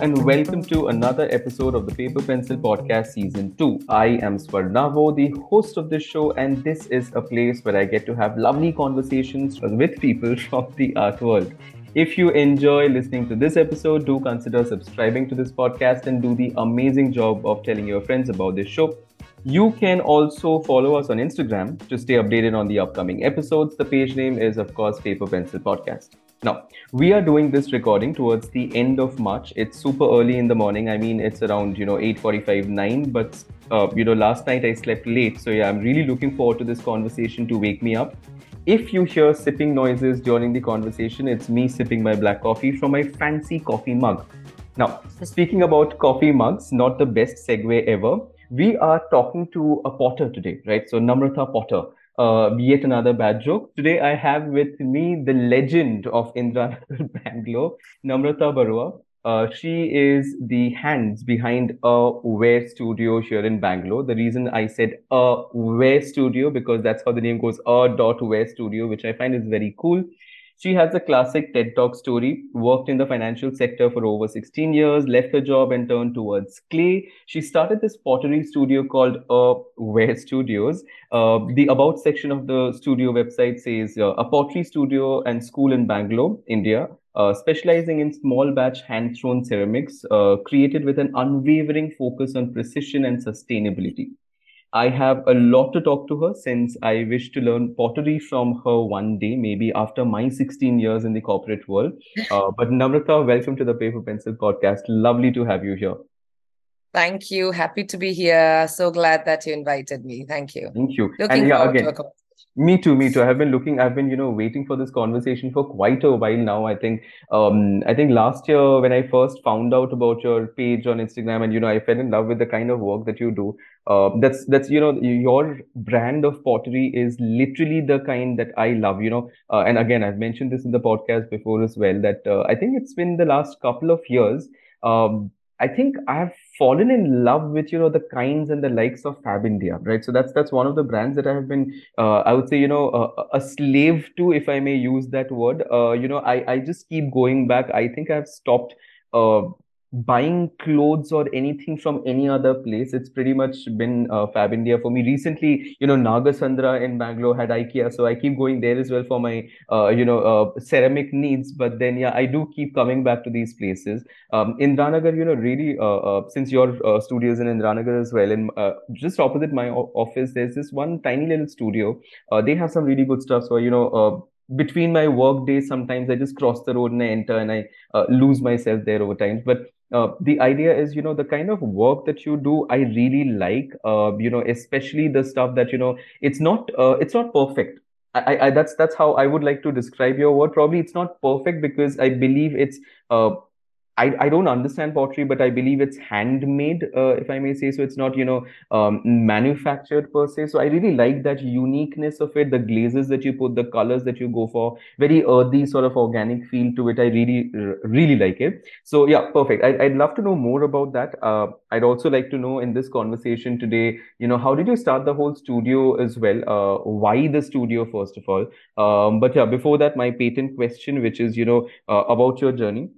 and welcome to another episode of the Paper Pencil Podcast Season 2. I am Swarnavo, the host of this show, and this is a place where I get to have lovely conversations with people from the art world. If you enjoy listening to this episode, do consider subscribing to this podcast and do the amazing job of telling your friends about this show. You can also follow us on Instagram to stay updated on the upcoming episodes. The page name is, of course, Paper Pencil Podcast. Now, we are doing this recording towards the end of March. It's super early in the morning. I mean, it's around, 8:45, 9. But, last night I slept late. So, yeah, I'm really looking forward to this conversation to wake me up. If you hear sipping noises during the conversation, it's me sipping my black coffee from my fancy coffee mug. Now, speaking about coffee mugs, not the best segue ever. We are talking to a potter today, right? So, Namrata Potter. Yet another bad joke. Today, I have with me the legend of Indranagar, Bangalore, Namrata Barua. She is the hands behind a Wear Studio here in Bangalore. The reason I said a Wear Studio because that's how the name goes, a dot Wear Studio, which I find is very cool. She has a classic TED Talk story, worked in the financial sector for over 16 years, left her job and turned towards clay. She started this pottery studio called Ware Studios. The About section of the studio website says a pottery studio and school in Bangalore, India, specializing in small batch hand thrown ceramics, created with an unwavering focus on precision and sustainability. I have a lot to talk to her since I wish to learn pottery from her one day, maybe after my 16 years in the corporate world. But Namrata, welcome to the Paper Pencil podcast. Lovely to have you here. Thank you. Happy to be here. So glad that you invited me. Thank you. Thank you. And Looking yeah, forward to a again, conversation. me too. I've been, waiting for this conversation for quite a while now. I think last year when I first found out about your page on Instagram and, I fell in love with the kind of work that you do. Your brand of pottery is literally the kind that I love, and again, I've mentioned this in the podcast before as well, that I think it's been the last couple of years. I think I've fallen in love with, the kinds and the likes of Fab India, right? So that's one of the brands that I have been I would say, a slave to, if I may use that word. I just keep going back. I think I've stopped uh, buying clothes or anything from any other place. It's pretty much been Fab India for me. Recently, Nagasandra in Bangalore had IKEA, so I keep going there as well for my, ceramic needs. But then, yeah, I do keep coming back to these places. Indranagar, really, since your studio is in Indranagar as well, and just opposite my office, there's this one tiny little studio. They have some really good stuff. So, between my work days, sometimes I just cross the road and I enter and I lose myself there over time. But the idea is, the kind of work that you do, I really like, especially the stuff that, it's not perfect. That's how I would like to describe your work. Probably it's not perfect because I believe it's uh, I don't understand pottery, but I believe it's handmade, if I may say so. It's not, manufactured per se. So I really like that uniqueness of it, the glazes that you put, the colors that you go for, very earthy sort of organic feel to it. I really, really like it. So yeah, perfect. I'd love to know more about that. I'd also like to know in this conversation today, how did you start the whole studio as well? Why the studio, first of all? But yeah, before that, my patent question, which is, about your journey.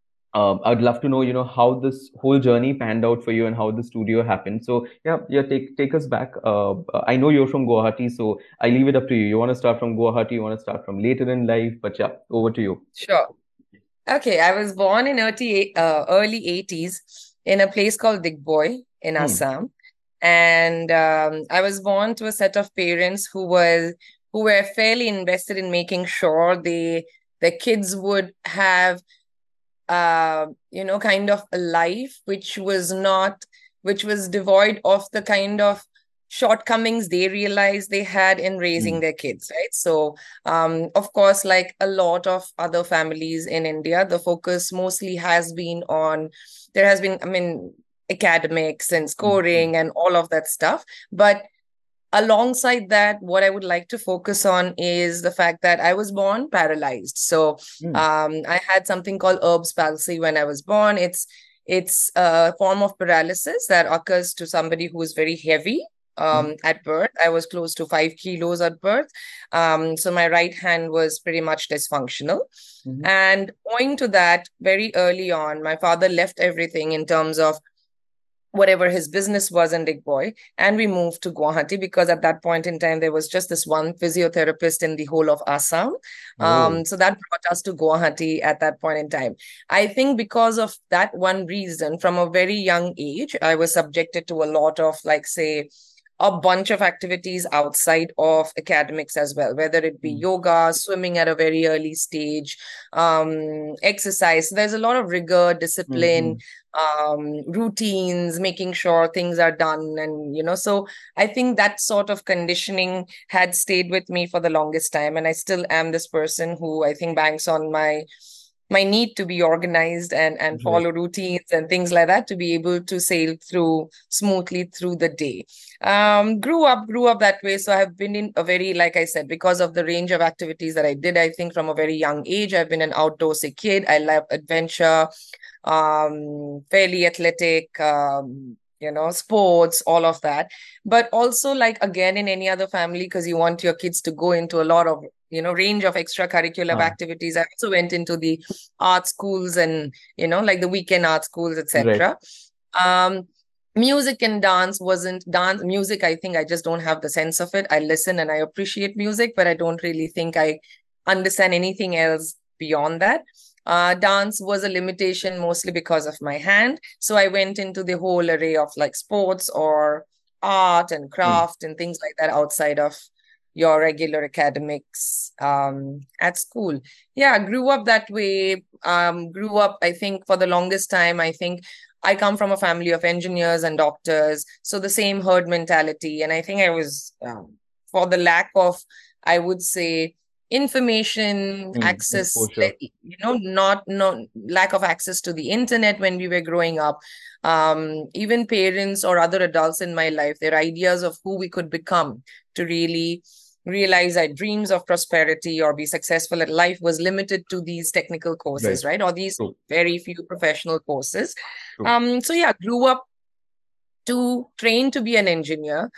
I'd love to know, how this whole journey panned out for you and how the studio happened. So yeah, take us back. I know you're from Guwahati, so I leave it up to you. You want to start from Guwahati, you want to start from later in life, but yeah, over to you. Sure. Okay. I was born in early 80s in a place called Digboy in Hmm. Assam. And I was born to a set of parents who were fairly invested in making sure their kids would have kind of a life which was devoid of the kind of shortcomings they realized they had in raising Hmm. their kids, right? So, of course, like a lot of other families in India, the focus mostly has been on, there has been, I mean, academics and Hmm. scoring and all of that stuff. But alongside that, what I would like to focus on is the fact that I was born paralyzed. So Hmm. I had something called Erb's palsy when I was born. It's a form of paralysis that occurs to somebody who is very heavy Mhm. at birth. I was close to 5 kilos at birth. So my right hand was pretty much dysfunctional. Mhm. And owing to that, very early on, my father left everything in terms of whatever his business was in Digboy, and we moved to Guwahati because at that point in time there was just this one physiotherapist in the whole of Assam. Oh. So that brought us to Guwahati at that point in time. I think because of that one reason, from a very young age, I was subjected to a lot of, like, say, a bunch of activities outside of academics as well, whether it be Mm. yoga, swimming at a very early stage, exercise. There's a lot of rigor, discipline, Mhm. routines, making sure things are done. And, so I think that sort of conditioning had stayed with me for the longest time. And I still am this person who I think banks on my need to be organized and Right. follow routines and things like that to be able to sail through smoothly through the day. Grew up that way. So I've been in a very, like I said, because of the range of activities that I did, I think from a very young age, I've been an outdoorsy kid. I love adventure, fairly athletic, sports, all of that. But also, like, again, in any other family, because you want your kids to go into a lot of, range of extracurricular Ah, activities. I also went into the art schools and, like the weekend art schools, right. etc. Um, Music and dance wasn't dance music. I think I just don't have the sense of it. I listen and I appreciate music, but I don't really think I understand anything else beyond that. Dance was a limitation mostly because of my hand. So I went into the whole array of like sports or art and Mm. craft and things like that outside of your regular academics at school. Yeah, grew up that way. Grew up, I think, for the longest time, I think I come from a family of engineers and doctors. So the same herd mentality. And I think I was, for the lack of, I would say, information Mm. access, Exposure. not lack of access to the internet when we were growing up. Even parents or other adults in my life, their ideas of who we could become to really realize our dreams of prosperity or be successful at life was limited to these technical Right. courses, right? Or these True. very few professional courses. True. So yeah, grew up to train to be an engineer.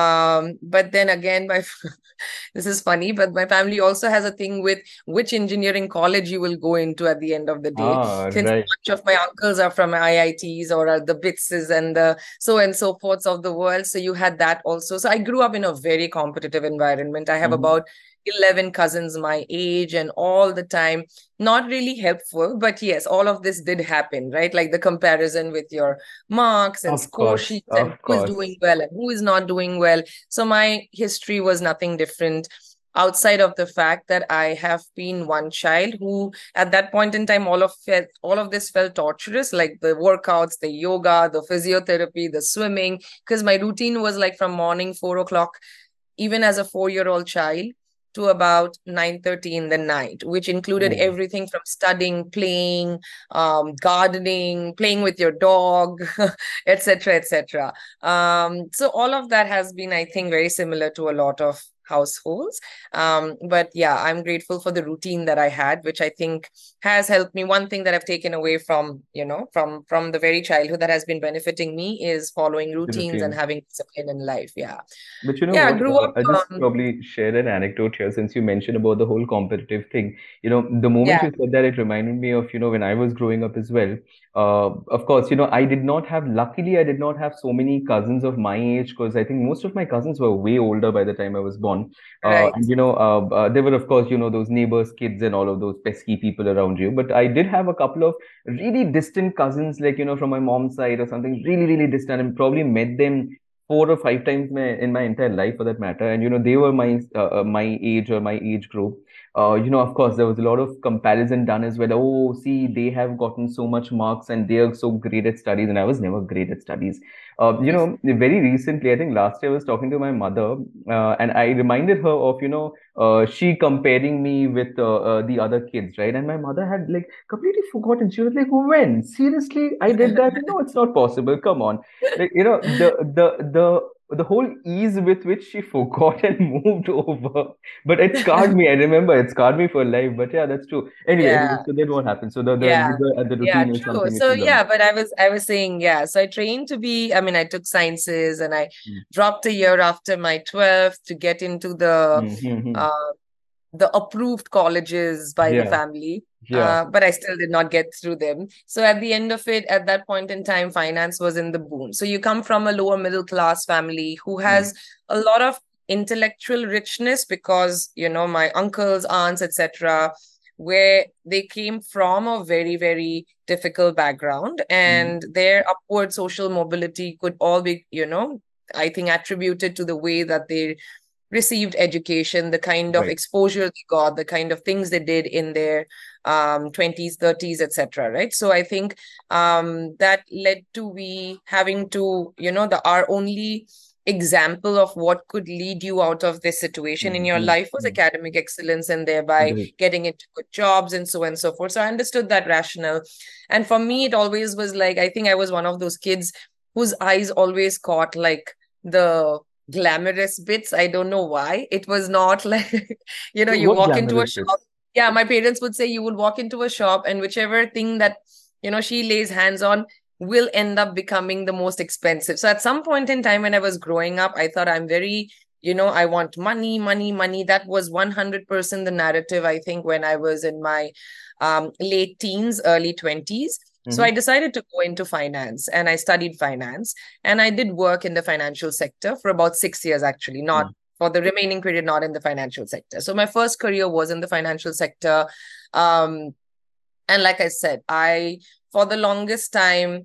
But then again, this is funny, but my family also has a thing with which engineering college you will go into at the end of the day. Ah, Since a right. bunch of my uncles are from IITs or are the BITSs and the so and so forths of the world. So you had that also. So I grew up in a very competitive environment. I have Mhm. about 11 cousins my age, and all the time, not really helpful, but yes, all of this did happen, right? Like the comparison with your marks and Of score course. sheets and Of who is course. doing well and who is not doing well. So my history was nothing different outside of the fact that I have been one child who at that point in time all of this felt torturous, like the workouts, the yoga, the physiotherapy, the swimming, because my routine was like from morning 4 o'clock, even as a 4-year-old child, to about 9:30 in the night, which included Oh. everything from studying, playing, gardening, playing with your dog, etc., etc. So all of that has been, I think, very similar to a lot of households. But yeah, I'm grateful for the routine that I had, which I think has helped me. One thing that I've taken away from, from the very childhood that has been benefiting me is following The routines and routine. having discipline in life. Yeah. But you know Yeah, I what? grew up. I just probably share an anecdote here since you mentioned about the whole competitive thing. The moment Yeah, you said that, it reminded me of, when I was growing up as well. Of course, I did not have, luckily, I did not have so many cousins of my age because I think most of my cousins were way older by the time I was born. right. There were, of course, those neighbors' kids and all of those pesky people around you. But I did have a couple of really distant cousins, like, from my mom's side or something, really, really distant, and probably met them 4 or 5 times in my entire life for that matter. And they were my age or my age group. Of course, there was a lot of comparison done as well. Oh, see, they have gotten so much marks and they are so great at studies, and I was never great at studies. Very recently, I think last year I was talking to my mother, and I reminded her of she comparing me with the other kids, right? And my mother had like completely forgotten. She was like, "When? Seriously, I did that? No, it's not possible. Come on." Like, the the whole ease with which she forgot and moved over. But it scarred me. I remember it scarred me for life. But yeah, that's true. Anyway, Yeah. so then what happened? So Yeah. the Yeah, routine is true. something which So you learned. yeah, but I was saying, yeah. So I trained to be, I mean, I took sciences and I Mm. dropped a year after my 12th to get into Mm-hmm. uh the approved colleges by the Yeah, family. yeah. But I still did not get through them. So at the end of it, at that point in time, finance was in the boom. So you come from a lower middle class family who Mm. has a lot of intellectual richness because, my uncles, aunts, etc., where they came from a very, very difficult background Mm. and their upward social mobility could all be, I think attributed to the way that they received education, the kind of Right. exposure they got, the kind of things they did in their 20s, 30s, etc. Right. So I think that led to we having to, our only example of what could lead you out of this situation in your Mm-hmm. life was academic excellence and thereby Agreed. getting into good jobs and so on and so forth. So I understood that rationale. And for me, it always was like, I think I was one of those kids whose eyes always caught like the glamorous bits. I don't know why. It was not like, you What walk into a glamorous shop. bits? Yeah, my parents would say you would walk into a shop and whichever thing that, she lays hands on will end up becoming the most expensive. So at some point in time when I was growing up, I thought I'm very, I want money, money, money. That was 100% the narrative, I think, when I was in my late teens, early 20s. So I Mm-hmm. decided to go into finance and I studied finance. And I did work in the financial sector for about 6 years, actually, not for the remaining period, not in the financial sector. So my first career was in the financial sector. Um, and like I said, for the longest time,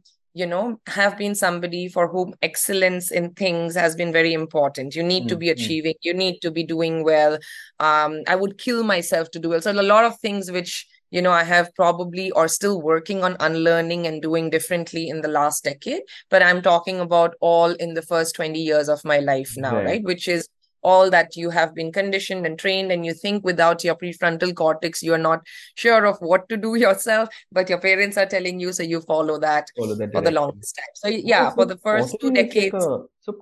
have been somebody for whom excellence in things has been very important. You need to be Mm-hmm. achieving, you need to be doing well. I would kill myself to do well. So a lot of things which, I have probably or still working on unlearning and doing differently in the last decade. But I'm talking about all in the first 20 years of my life now, Right. right? Which is all that you have been conditioned and trained, and you think without your prefrontal cortex, you are not sure of what to do yourself, but your parents are telling you, so you follow that Follow that for the direction. longest time. So Oh, yeah, for so the first two pottery is like decades,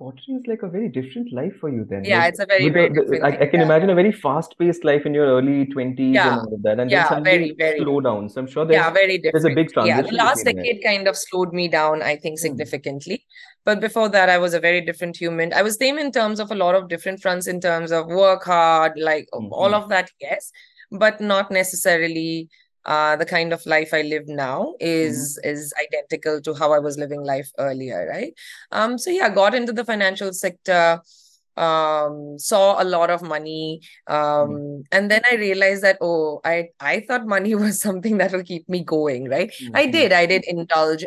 a very different life for you then. yeah, Like it's a very, with very different thing. I can Yeah. imagine a very fast-paced life in your early 20s and Yeah. all of that, and then Yeah, suddenly very, very. slow down. So I'm sure Yeah, very there's a different. big Yeah, the transition last between that. decade kind of slowed me down, I think, Hmm. significantly. But before that, I was a very different human. I was same in terms of a lot of different fronts, in terms of work hard, like all Hmm. of that, yes, but not necessarily the kind of life I live now Hmm. is identical to how I was living life earlier, right? So yeah, got into the financial sector, saw a lot of money, and then I realized that, oh, I thought money was something that will keep me going, right? Hmm. I did indulge.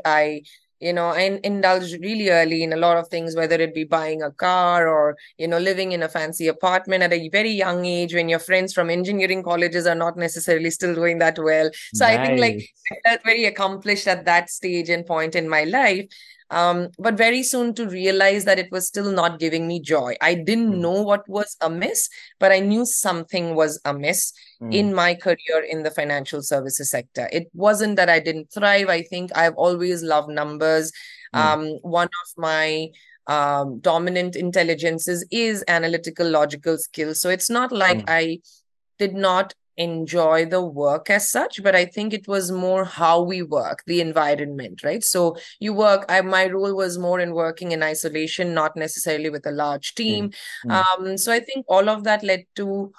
I indulged really early in a lot of things, whether it be buying a car or, living in a fancy apartment at a very young age when your friends from engineering colleges are not necessarily still doing that well. So I think like Nice. I felt very accomplished at that stage and point in my life. But very soon to realize that it was still not giving me joy. I didn't Hmm. know what was amiss, but I knew something was amiss Hmm. in my career in the financial services sector. It wasn't that I didn't thrive. I think I've always loved numbers. Hmm. One of my dominant intelligences is analytical, logical skills. So it's not like Hmm. I did not enjoy the work as such, but I think it was more how we work, the environment, right? So you work, my role was more in working in isolation, not necessarily with a large Hmm. team. Hmm. So I think all of that led to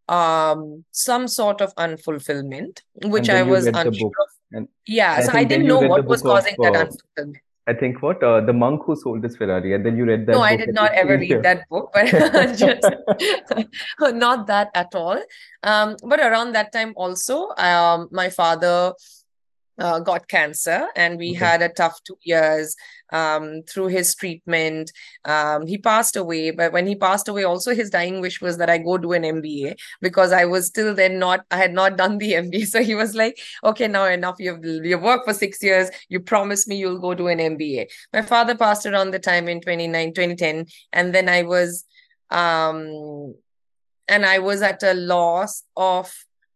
some sort of unfulfillment, which And I then you was read the unsure book, of. and Yeah, I so I think then didn't you know read the what was book of causing that unfulfillment. I think what the monk who sold his Ferrari, and then you read No, that I book did and you not ever read changed that book, but just not that at all. But around that time also, my father got cancer, and we Okay. had a tough 2 years through his treatment. He passed away, but when he passed away, also his dying wish was that I go do an MBA because I was still then not, I had not done the MBA. So he was like, okay, now enough. You've worked for 6 years. You promised me you'll go do an MBA. My father passed around the time in 2010, and then um, I was at a loss of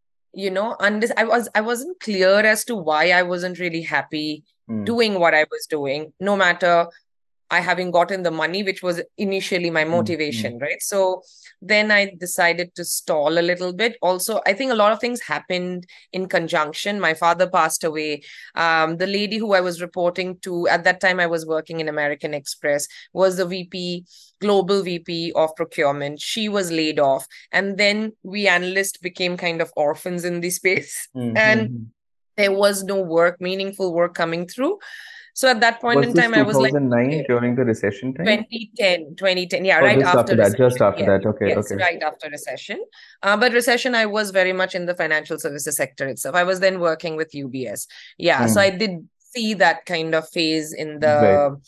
I wasn't clear as to why I wasn't really happy Hmm. doing what I was doing, no matter I having gotten the money, which was initially my Mm-hmm. motivation, right? So then I decided to stall a little bit. Also, I think a lot of things happened in conjunction. My father passed away. The lady who I was reporting to at that time, I was working in American Express, was the VP, global VP of procurement. She was laid off. And then we analysts became kind of orphans in the space. And Mm-hmm. there was no work, meaningful work coming through. So at that point Was in this time, I was like, 2009 okay, during the recession time? 2010, yeah, Or right just after after that? Just recession. after Yes, that. Okay, yes, okay. right after recession. But recession, I was very much in the financial services sector itself. I was then working with UBS. Yeah, so I Mm. did see that kind of phase in Right. the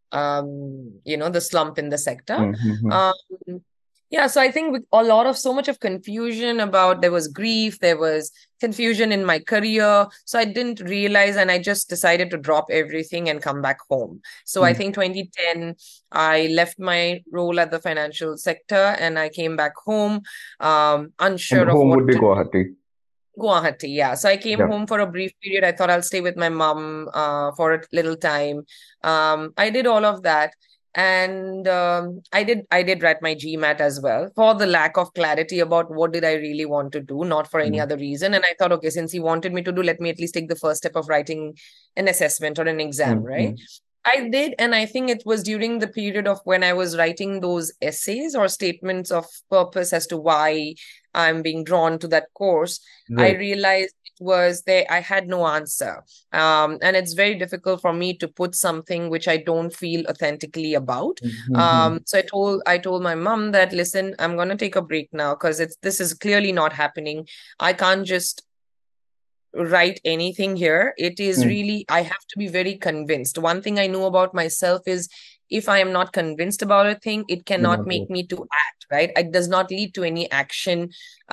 the slump in the sector. Mm-hmm. Um, yeah, so I think with a lot of so much of confusion about, there was grief, there was confusion in my career. So I didn't realize, and I just decided to drop everything and come back home. So I Mm. think 2010, I left my role at the financial sector and I came back home, And unsure of home would what be to Guwahati. Guwahati, yeah. So I came Yeah. home for a brief period. I thought I'll stay with my mom for a little time. I did all of that. And I did write my GMAT as well for the lack of clarity about what did I really want to do, not for any Mm. other reason. And I thought, okay, since he wanted me to do, let me at least take the first step of writing an assessment or an exam, right? Mm-hmm. I did, and I think it was during the period of when I was writing those essays or statements of purpose as to why I'm being drawn to that course. I Right. realized it was there, I had no answer. And it's very difficult for me to put something which I don't feel authentically about. Mm-hmm. So I told my mom that, listen, I'm gonna take a break now because this is clearly not happening. I can't just write anything here. It is Mm. really, I have to be very convinced. One thing I know about myself is if I am not convinced about a thing, it You're cannot not make right. me to act, right? It does not lead to any action.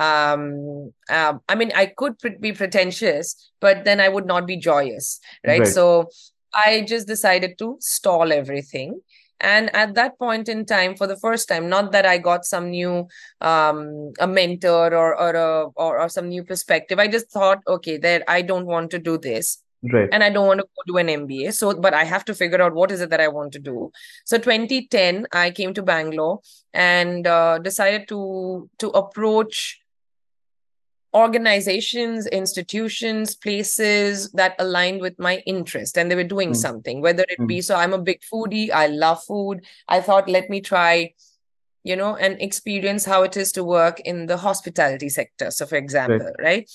I mean, I could be pretentious, but then I would not be joyous, right? Right. So I just decided to stall everything. And at that point in time, for the first time, not that I got some new a mentor or some new perspective. I just thought, okay, that I don't want to do this. Right. And I don't want to go do an MBA. So, but I have to figure out what is it that I want to do. So 2010, I came to Bangalore and decided to approach organizations, institutions, places that aligned with my interest and they were doing Mm. something, whether it Mm. be, so I'm a big foodie, I love food. I thought, let me try, and experience how it is to work in the hospitality sector. So, for Right. example, right?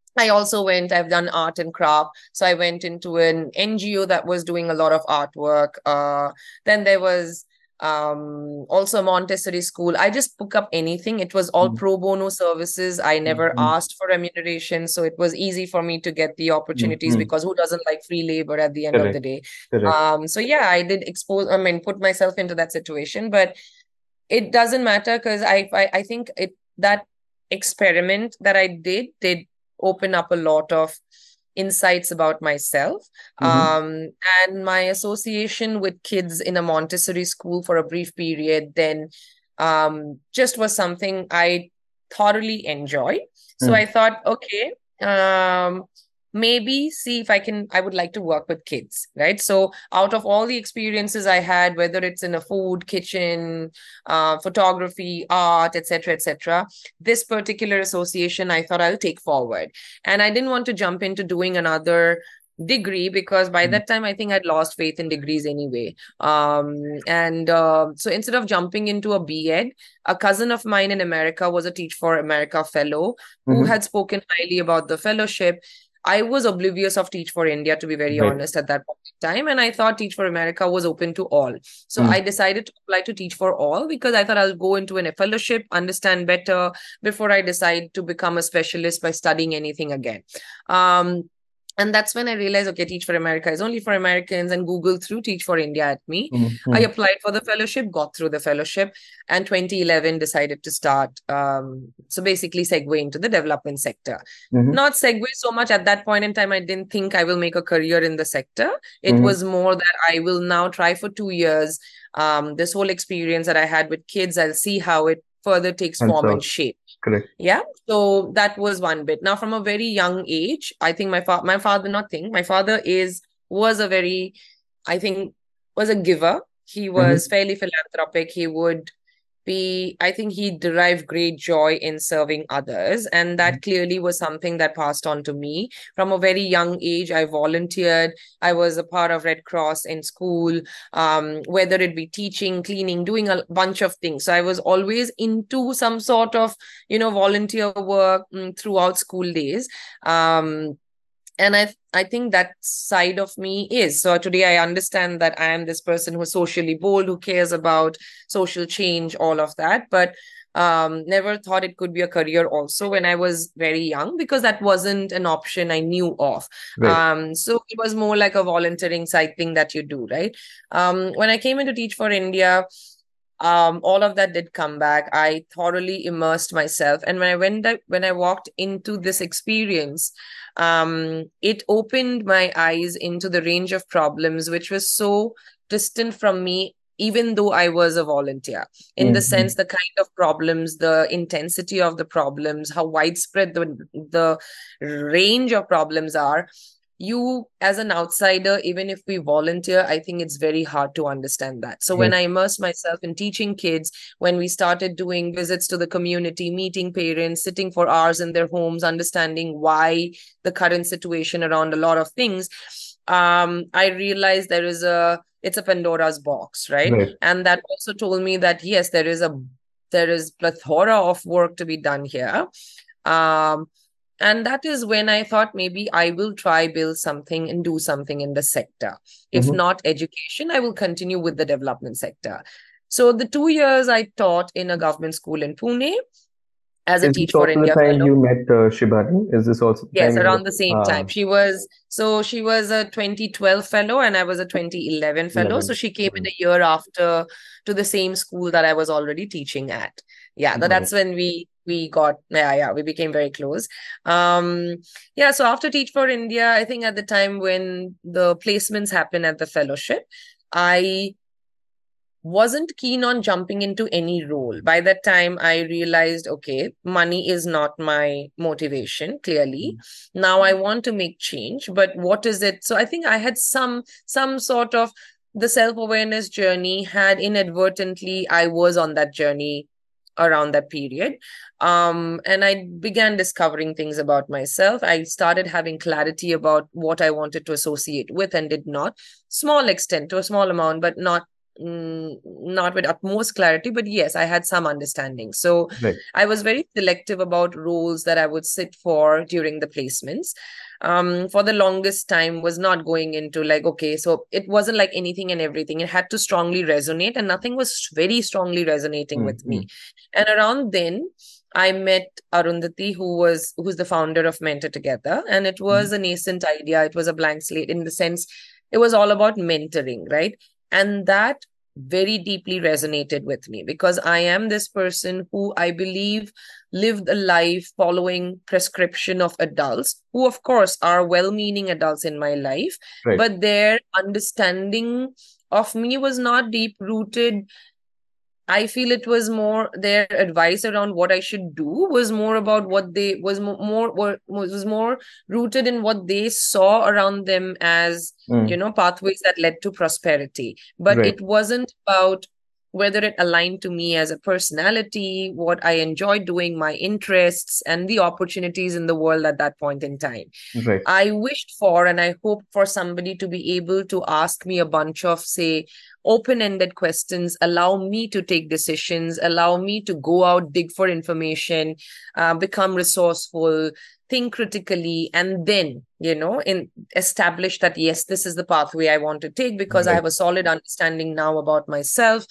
I've done art and craft. So I went into an NGO that was doing a lot of artwork. Then there was also a Montessori school. I just pick up anything. It was all Mm. pro bono services. I never Mm-hmm. asked for remuneration. So it was easy for me to get the opportunities Mm-hmm. because who doesn't like free labor at the end of the Correct. day? Correct. So yeah, I did put myself into that situation, but it doesn't matter because I think that experiment that I did open up a lot of insights about myself. Mm-hmm. And my association with kids in a Montessori school for a brief period then just was something I thoroughly enjoyed. So I Mm. thought, okay, um, maybe see if I would like to work with kids, right? So out of all the experiences I had, whether it's in a food kitchen, photography, art, etc., this particular association I thought I'll take forward. And I didn't want to jump into doing another degree because by Mm. that time I think I'd lost faith in degrees anyway. And so instead of jumping into a B.Ed, a cousin of mine in America was a Teach for America fellow who Mm-hmm. had spoken highly about the fellowship. I was oblivious of Teach for India, to be very Right. honest, at that point in time. And I thought Teach for America was open to all. So I Mm. decided to apply to Teach for All because I thought I'll go into a fellowship, understand better before I decide to become a specialist by studying anything again. Um, and that's when I realized, okay, Teach for America is only for Americans, and Google through Teach for India at me. I Mm-hmm. applied for the fellowship, got through the fellowship, and 2011 decided to start. So basically, segue into the development sector. Mm-hmm. Not segue so much at that point in time. I didn't think I will make a career in the sector. It Mm-hmm. was more that I will now try for 2 years. This whole experience that I had with kids, I'll see how it further takes And form and so, shape. correct. Yeah. So that was one bit. Now, from a very young age, I think my father, not think, my father was a very, I think, was a giver. He was Mm-hmm. fairly philanthropic. I think he derived great joy in serving others. And that clearly was something that passed on to me. From a very young age, I volunteered. I was a part of Red Cross in school, whether it be teaching, cleaning, doing a bunch of things. So I was always into some sort of, volunteer work throughout school days. And I think that side of me is so today I understand that I am this person who's socially bold, who cares about social change, all of that, but never thought it could be a career also when I was very young, because that wasn't an option I knew of. Right. So it was more like a volunteering side thing that you do, right? When I came in to Teach for India, all of that did come back. I thoroughly immersed myself, and when I walked into this experience, it opened my eyes into the range of problems which was so distant from me, even though I was a volunteer. In the Mm-hmm. sense, the kind of problems, the intensity of the problems, how widespread the range of problems are. You, as an outsider, even if we volunteer, I think it's very hard to understand that. So when Right. I immersed myself in teaching kids, when we started doing visits to the community, meeting parents, sitting for hours in their homes, understanding why the current situation around a lot of things, I realized it's a Pandora's box, right? Right. And that also told me that yes, there is plethora of work to be done here. um and that is when I thought maybe I will try build something and do something in the sector. If Mm-hmm. not education, I will continue with the development sector. So the 2 years I taught in a government school in Pune as a Is this Teach for also the India time fellow. you met Shibani? Is this also the Yes, time you around met? the same Ah, time. She was a 2012 fellow and I was a 2011 fellow. So 11. she came in Mm-hmm. a year after to the same school that I was already teaching at. Yeah, Got that's it. when we became very close. Um yeah, so after Teach for India, I think at the time when the placements happen at the fellowship, I wasn't keen on jumping into any role. By that time, I realized, okay, money is not my motivation, clearly. Now I want to make change, but what is it? So I think I had some sort of the self-awareness journey had inadvertently, I was on that journey around that period. And I began discovering things about myself. I started having clarity about what I wanted to associate with and did not. Small extent, to a small amount, but not with utmost clarity, but yes, I had some understanding. So Right. I was very selective about roles that I would sit for during the placements. For the longest time was not going into like, okay, so it wasn't like anything and everything. It had to strongly resonate, and nothing was very strongly resonating with Mm-hmm. me. And around then, I met Arundhati, who's the founder of Mentor Together, and it was a nascent idea. It was a blank slate in the sense it was all about mentoring, right? And that very deeply resonated with me because I am this person who I believe lived a life following prescription of adults who, of course, are well meaning adults in my life, Right. but their understanding of me was not deep rooted. I feel it was more their advice around what I should do was more about what they was more rooted in what they saw around them as, Mm. pathways that led to prosperity. But Right. it wasn't about whether it aligned to me as a personality, what I enjoyed doing, my interests, and the opportunities in the world at that point in time. Right. I wished for and I hoped for somebody to be able to ask me a bunch of, say, open ended questions, allow me to take decisions, allow me to go out, dig for information, become resourceful, think critically, and then, establish that, yes, this is the pathway I want to take because I Right. have a solid understanding now about myself,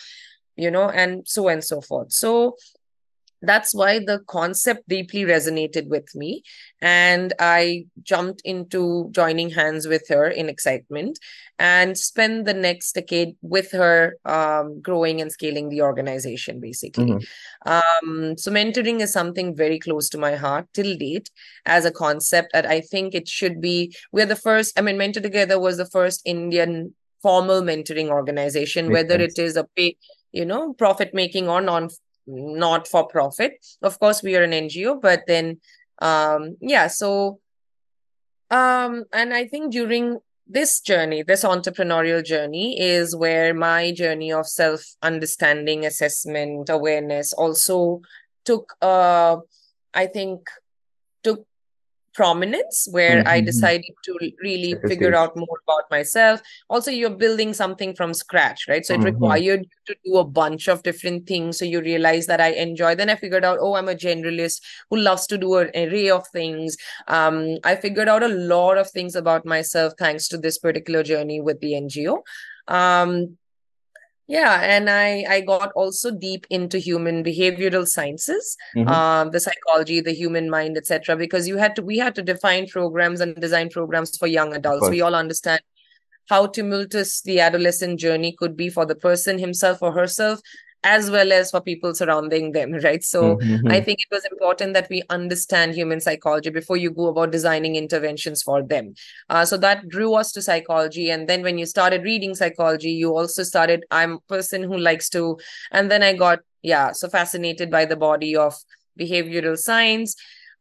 and so on and so forth. So, that's why the concept deeply resonated with me, and I jumped into joining hands with her in excitement and spent the next decade with her, growing and scaling the organization basically. Mm-hmm. So mentoring is something very close to my heart till date as a concept, and I think it should be, we're the first, I mean, Mentor Together was the first Indian formal mentoring organization, Makes whether sense. it is a pay, profit making or not for profit. Of course, we are an NGO, but then, yeah. So, and I think during this journey, this entrepreneurial journey, is where my journey of self-understanding, assessment, awareness also took, I think, took prominence, where I Mm-hmm. decided to really Set the figure stage. out more about myself. Also, you're building something from scratch, right? So it Mm-hmm. required you to do a bunch of different things. So you realize that I enjoy. Then I figured out, oh, I'm a generalist who loves to do an array of things. I figured out a lot of things about myself thanks to this particular journey with the NGO. Um, yeah, and I got also deep into human behavioral sciences, Mm-hmm. the psychology, the human mind, etc. Because we had to define programs and design programs for young Of adults. We course. all understand how tumultuous the adolescent journey could be for the person himself or herself, as well as for people surrounding them, right? So I Mm-hmm. think it was important that we understand human psychology before you go about designing interventions for them. So that drew us to psychology. And then when you started reading psychology, you also started, I'm a person who likes to, and then I got, yeah, so fascinated by the body of behavioral science.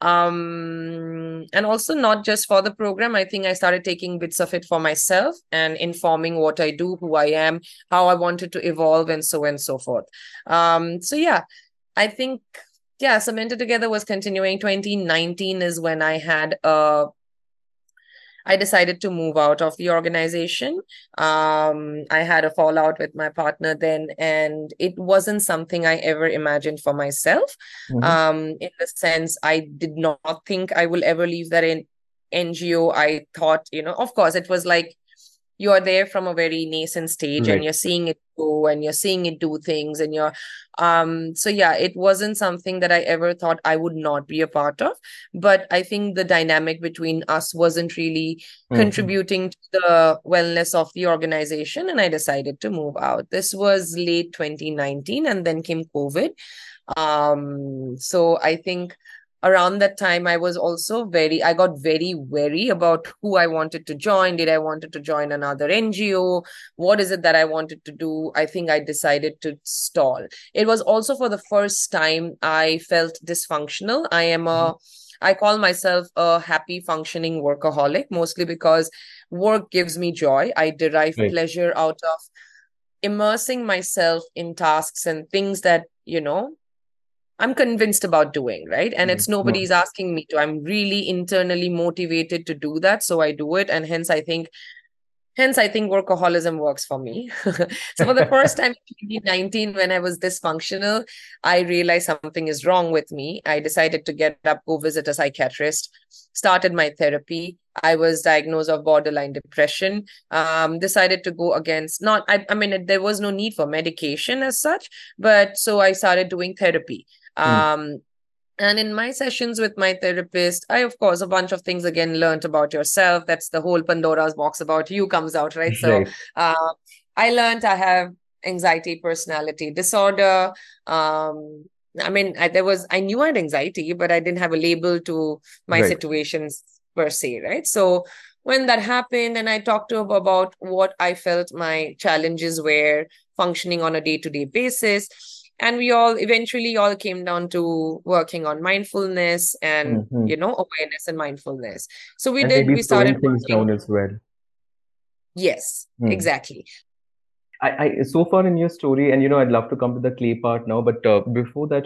And also not just for the program. I think I started taking bits of it for myself and informing what I do, who I am, how I wanted to evolve, and so on and so forth. So yeah, I think, yeah, Cemented Together was continuing. 2019 is when I decided to move out of the organization. I had a fallout with my partner then, and it wasn't something I ever imagined for myself. Mm-hmm. In the sense, I did not think I will ever leave that in NGO. I thought, of course, it was like you are there from a very nascent stage and Right. you're seeing it go and you're seeing it do things and you're so yeah, it wasn't something that I ever thought I would not be a part of, but I think the dynamic between us wasn't really Mm-hmm. contributing to the wellness of the organization, and I decided to move out. This was late 2019, and then came COVID. So I think around that time I got very wary about who I wanted to join. Did I wanted to join another NGO? What is it that I wanted to do? I think I decided to stall. It was also for the first time I felt dysfunctional. I call myself a happy functioning workaholic, mostly because work gives me joy. I derive Right. pleasure out of immersing myself in tasks and things that, I'm convinced about doing, right? And Right. it's No. nobody's asking me to. I'm really internally motivated to do that. So I do it. And hence I think workaholism works for me. So for the first time in 2019, when I was dysfunctional, I realized something is wrong with me. I decided to get up, go visit a psychiatrist, started my therapy. I was diagnosed of borderline depression. Decided to go against not. I mean, there was no need for medication as such, but so I started doing therapy. Mm. Um, and in my sessions with my therapist, I, of course, a bunch of things again learned about yourself. That's the whole Pandora's box about you comes out, right? So Right. uh, I learned I have anxiety personality disorder. Um, I mean, I knew I had anxiety, but I didn't have a label to my Right. situations per se, right? So when that happened, and I talked to her about what I felt my challenges were functioning on a day-to-day basis, and we all eventually all came down to working on mindfulness and Mm-hmm. awareness and mindfulness. So And maybe we started slowing things working. down as well. Yes, Hmm. exactly. So far in your story, and I'd love to come to the clay part now, but before that,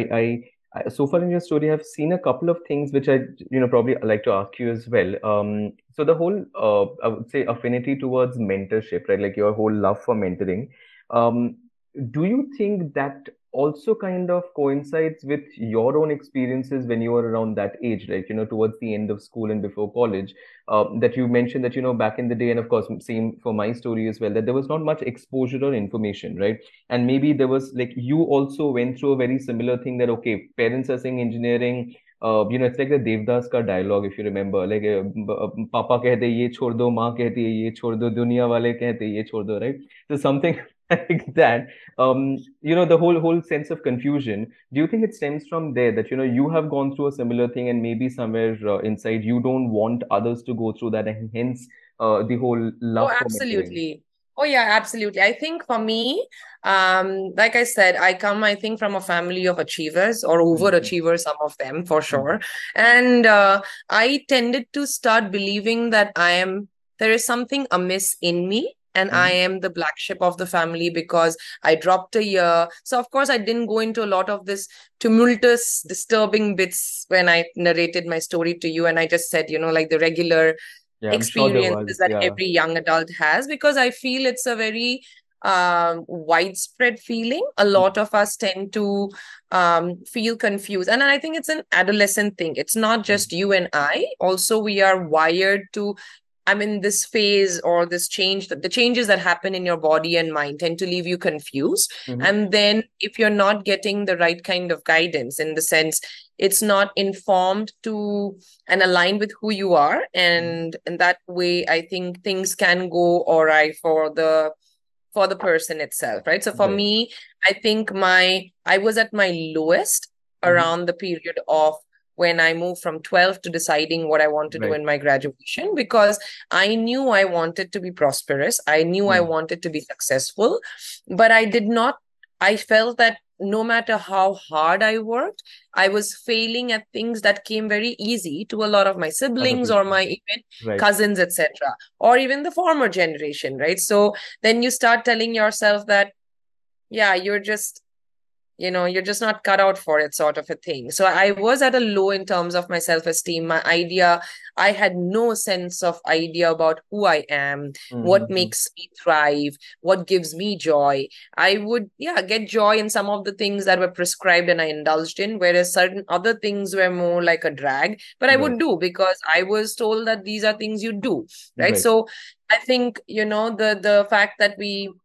so far in your story, I've seen a couple of things which I, probably like to ask you as well. So the whole, I would say, affinity towards mentorship, right? Like your whole love for mentoring. Um, do you think that also kind of coincides with your own experiences when you were around that age, like, towards the end of school and before college? That you mentioned that back in the day, and of course same for my story as well, that there was not much exposure or information, right? And maybe there was, like, you also went through a very similar thing, that okay, parents are saying engineering, it's like the Devdas ka dialogue, if you remember, like papa kehte ye chhod do, maa kehti hai ye chhod do, duniya wale kehte ye chhod do, right? So something like that. The whole sense of confusion, do you think it stems from there, that you have gone through a similar thing, and maybe somewhere inside you don't want others to go through that, and hence the whole Oh, love for mentoring? absolutely. Oh, yeah, absolutely. I think for me, like I said, I think, from a family of achievers or Mhm. overachievers, some of them for Mhm. sure. And I tended to start believing that I am there is something amiss in me. And I Mhm. am the black sheep of the family because I dropped a year. So, of course, I didn't go into a lot of this tumultuous, disturbing bits when I narrated my story to you. And I just said, like the regular Yeah, I'm sure there experiences was. that Yeah. every young adult has, because I feel it's a very widespread feeling. A lot of us tend to feel confused. And I think it's an adolescent thing. It's not just you and I. Also, we are wired to. I mean, this phase or this change, the changes that happen in your body and mind tend to leave you confused. Mm-hmm. And then, if you're not getting the right kind of guidance, in the sense, it's not informed to and aligned with who you are, and in that way, I think things can go awry for the person itself, right? So for Right. me, I think I was at my lowest Mm-hmm. around the period of when I moved from 12 to deciding what I want to do Right. in my graduation, because I knew I wanted to be prosperous. I knew I Mm. wanted to be successful, but I did not, I felt that no matter how hard I worked, I was failing at things that came very easy to a lot of my Other siblings or people. my even Right. cousins, etc., or even the former generation, right? So then you start telling yourself that, yeah, you're just not cut out for it, sort of a thing. So I was at a low in terms of my self-esteem, my idea. I had no sense of idea about who I am, what Mm-hmm. makes me thrive, what gives me joy. I would, yeah, get joy in some of the things that were prescribed and I indulged in, whereas certain other things were more like a drag, but I Right. would do because I was told that these are things you do, right? Right. So I think, the fact that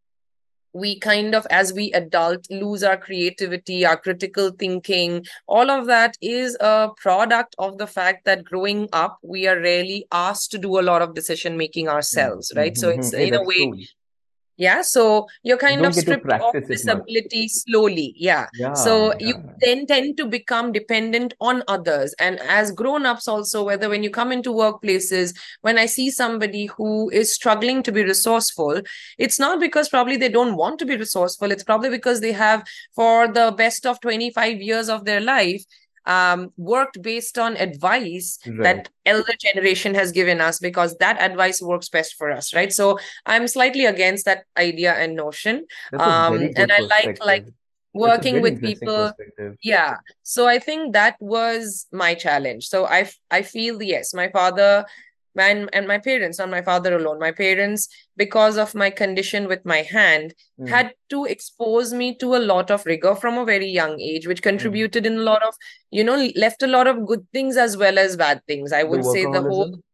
we kind of, as we adult, lose our creativity, our critical thinking, all of that is a product of the fact that growing up we are rarely asked to do a lot of decision making ourselves, right? So it's, Hey, in a that's way, true. yeah, so you're You kind don't of get to stripped of practice it this much. ability slowly. Yeah. Yeah. So you Yeah. then tend to become dependent on others. And as grown-ups also, whether when you come into workplaces, when I see somebody who is struggling to be resourceful, it's not because probably they don't want to be resourceful. It's probably because they have, for the best of 25 years of their life, worked based on advice Right. that elder generation has given us, because that advice works best for us, right? So I'm slightly against that idea and notion. That's a very And good I like perspective. That's a working very with interesting people. perspective. Yeah. So I think that was my challenge. So I feel, yes, my father and my parents, not my father alone, my parents, because of my condition with my hand, Mm. had to expose me to a lot of rigor from a very young age, which Mm. contributed in a lot of, left a lot of good things as well as bad things. I The would say the whole workaholism?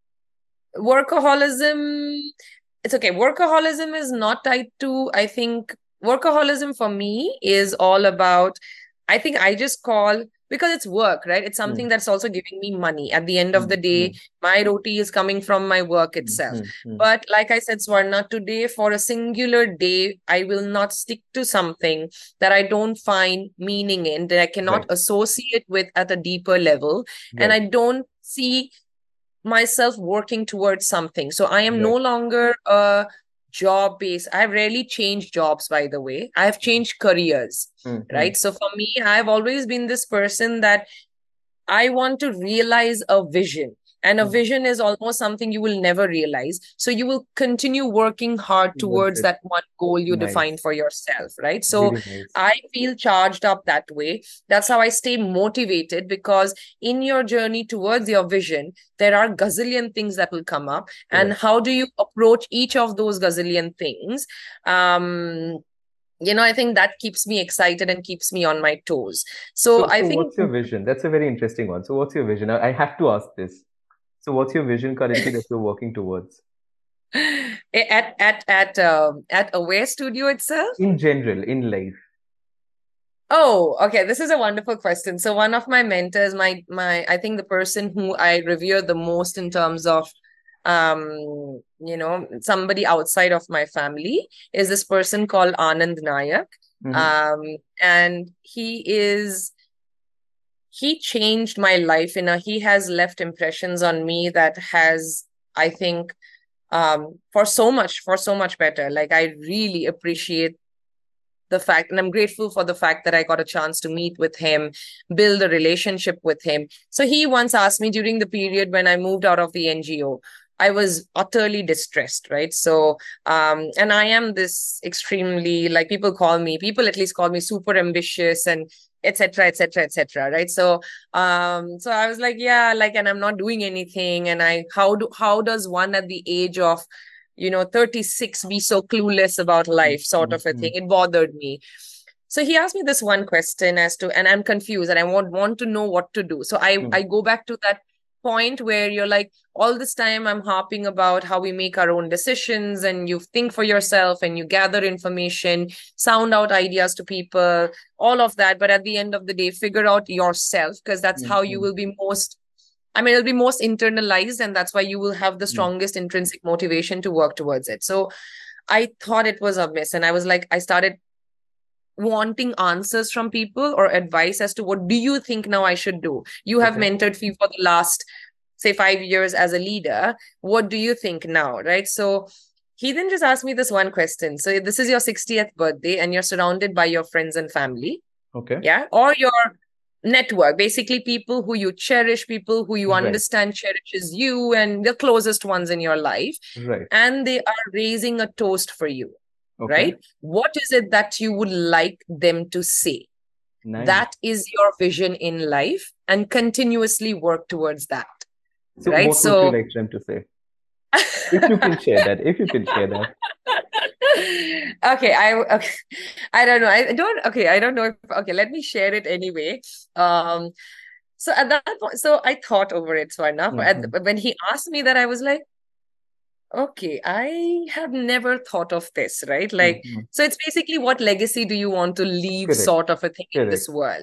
workaholism, it's okay. Workaholism is not tied to, I think, workaholism for me is all about, I think I just call, because it's work, right? It's something Mm. that's also giving me money. At the end of the Mm. day, Mm. my roti is coming from my work Mm. itself. Mm. Mm. But like I said, Swarna, today for a singular day, I will not stick to something that I don't find meaning in, that I cannot Right. associate with at a deeper level. And Right. I don't see myself working towards something. So I am no Right. longer a job based. I've rarely changed jobs, by the way. I've changed careers, Mm. Mm. right? So for me, I've always been this person that I want to realize a vision. And a Mm. vision is almost something you will never realize. So you will continue working hard Towards towards it. that one goal you define Nice. for yourself, right? So Really nice. I feel charged up that way. That's how I stay motivated, because in your journey towards your vision, there are gazillion things that will come up. And Correct. how do you approach each of those gazillion things? I think that keeps me excited and keeps me on my toes. So So, I so think what's your vision? That's a very interesting one. So, what's your vision? I have to ask this. So, what's your vision currently that you're working towards? at Aware Studio itself. In general, in life. Oh, okay. This is a wonderful question. So one of my mentors, my I think the person who I revere the most in terms of somebody outside of my family, is this person called Anand Nayak. Mm-hmm. Um, and he changed my life he has left impressions on me that has, I think, for so much better. Like, I really appreciate the fact, and I'm grateful for the fact that I got a chance to meet with him, build a relationship with him. So he once asked me during the period when I moved out of the NGO, I was utterly distressed, right? So, and I am this extremely, like, people at least call me super ambitious and etc etc etc, right? So so I was like, yeah, like, and I'm not doing anything, and how does one at the age of 36 be so clueless about life, sort of a thing. Mhm. It bothered me. So he asked me this one question as to, and I'm confused and I want to know what to do. So I Mhm. go back to that point where you're like, all this time I'm harping about how we make our own decisions, and you think for yourself and you gather information, sound out ideas to people, all of that. But at the end of the day, figure out yourself, because that's how you Mhm. will be most, I mean, it'll be most internalized, and that's why you will have the Mhm. strongest intrinsic motivation to work towards it. So I thought it was a miss. And I was like, I started wanting answers from people or advice as to, what do you think now I should do? You have Okay. mentored me for the last, say, 5 years as a leader. What do you think now? Right. So he then just asked me this one question. So this is your 60th birthday and you're surrounded by your friends and family. Okay. Yeah. Or your network, basically people who you cherish, people who you Right. understand cherishes you, and the closest ones in your life. Right. And they are raising a toast for you, Okay. right? What is it that you would like them to say? Nice. That is your vision in life, and continuously work towards that, So right? what would you So, like them to say? If you can share that. If you can share that. okay, I don't know. I don't know if, okay, let me share it anyway. Um, so at that point, so I thought over it, Swarna. Mhm. When he asked me that, I was like, okay, I have never thought of this, right? Like, Mhm. so it's basically, what legacy do you want to leave, Correct. sort of a thing in Correct. this world.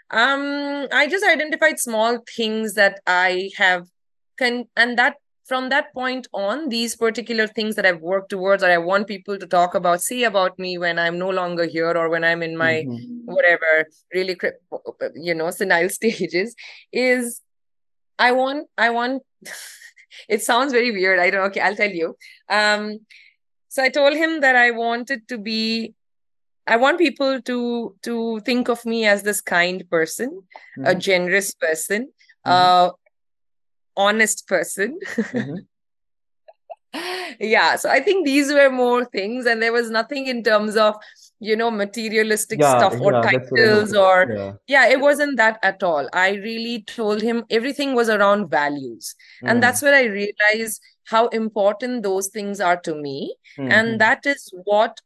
I just identified small things that I have and that from that point on, these particular things that I've worked towards, or I want people to talk about, say about me when I'm no longer here, or when I'm in my Mhm. whatever really senile stages, is I want it sounds very weird. I don't Okay, I'll tell you. So I told him that I want people to think of me as this kind person, a Mhm. generous person, Mhm. a honest person. Mhm. Yeah, so I think these were more things, and there was nothing in terms of, materialistic Yeah, stuff or yeah, that's what I titles, noticed. or Yeah. yeah, it wasn't that at all. I really told him everything was around values. And Mm. that's where I realized how important those things are to me. And Mhm. that is what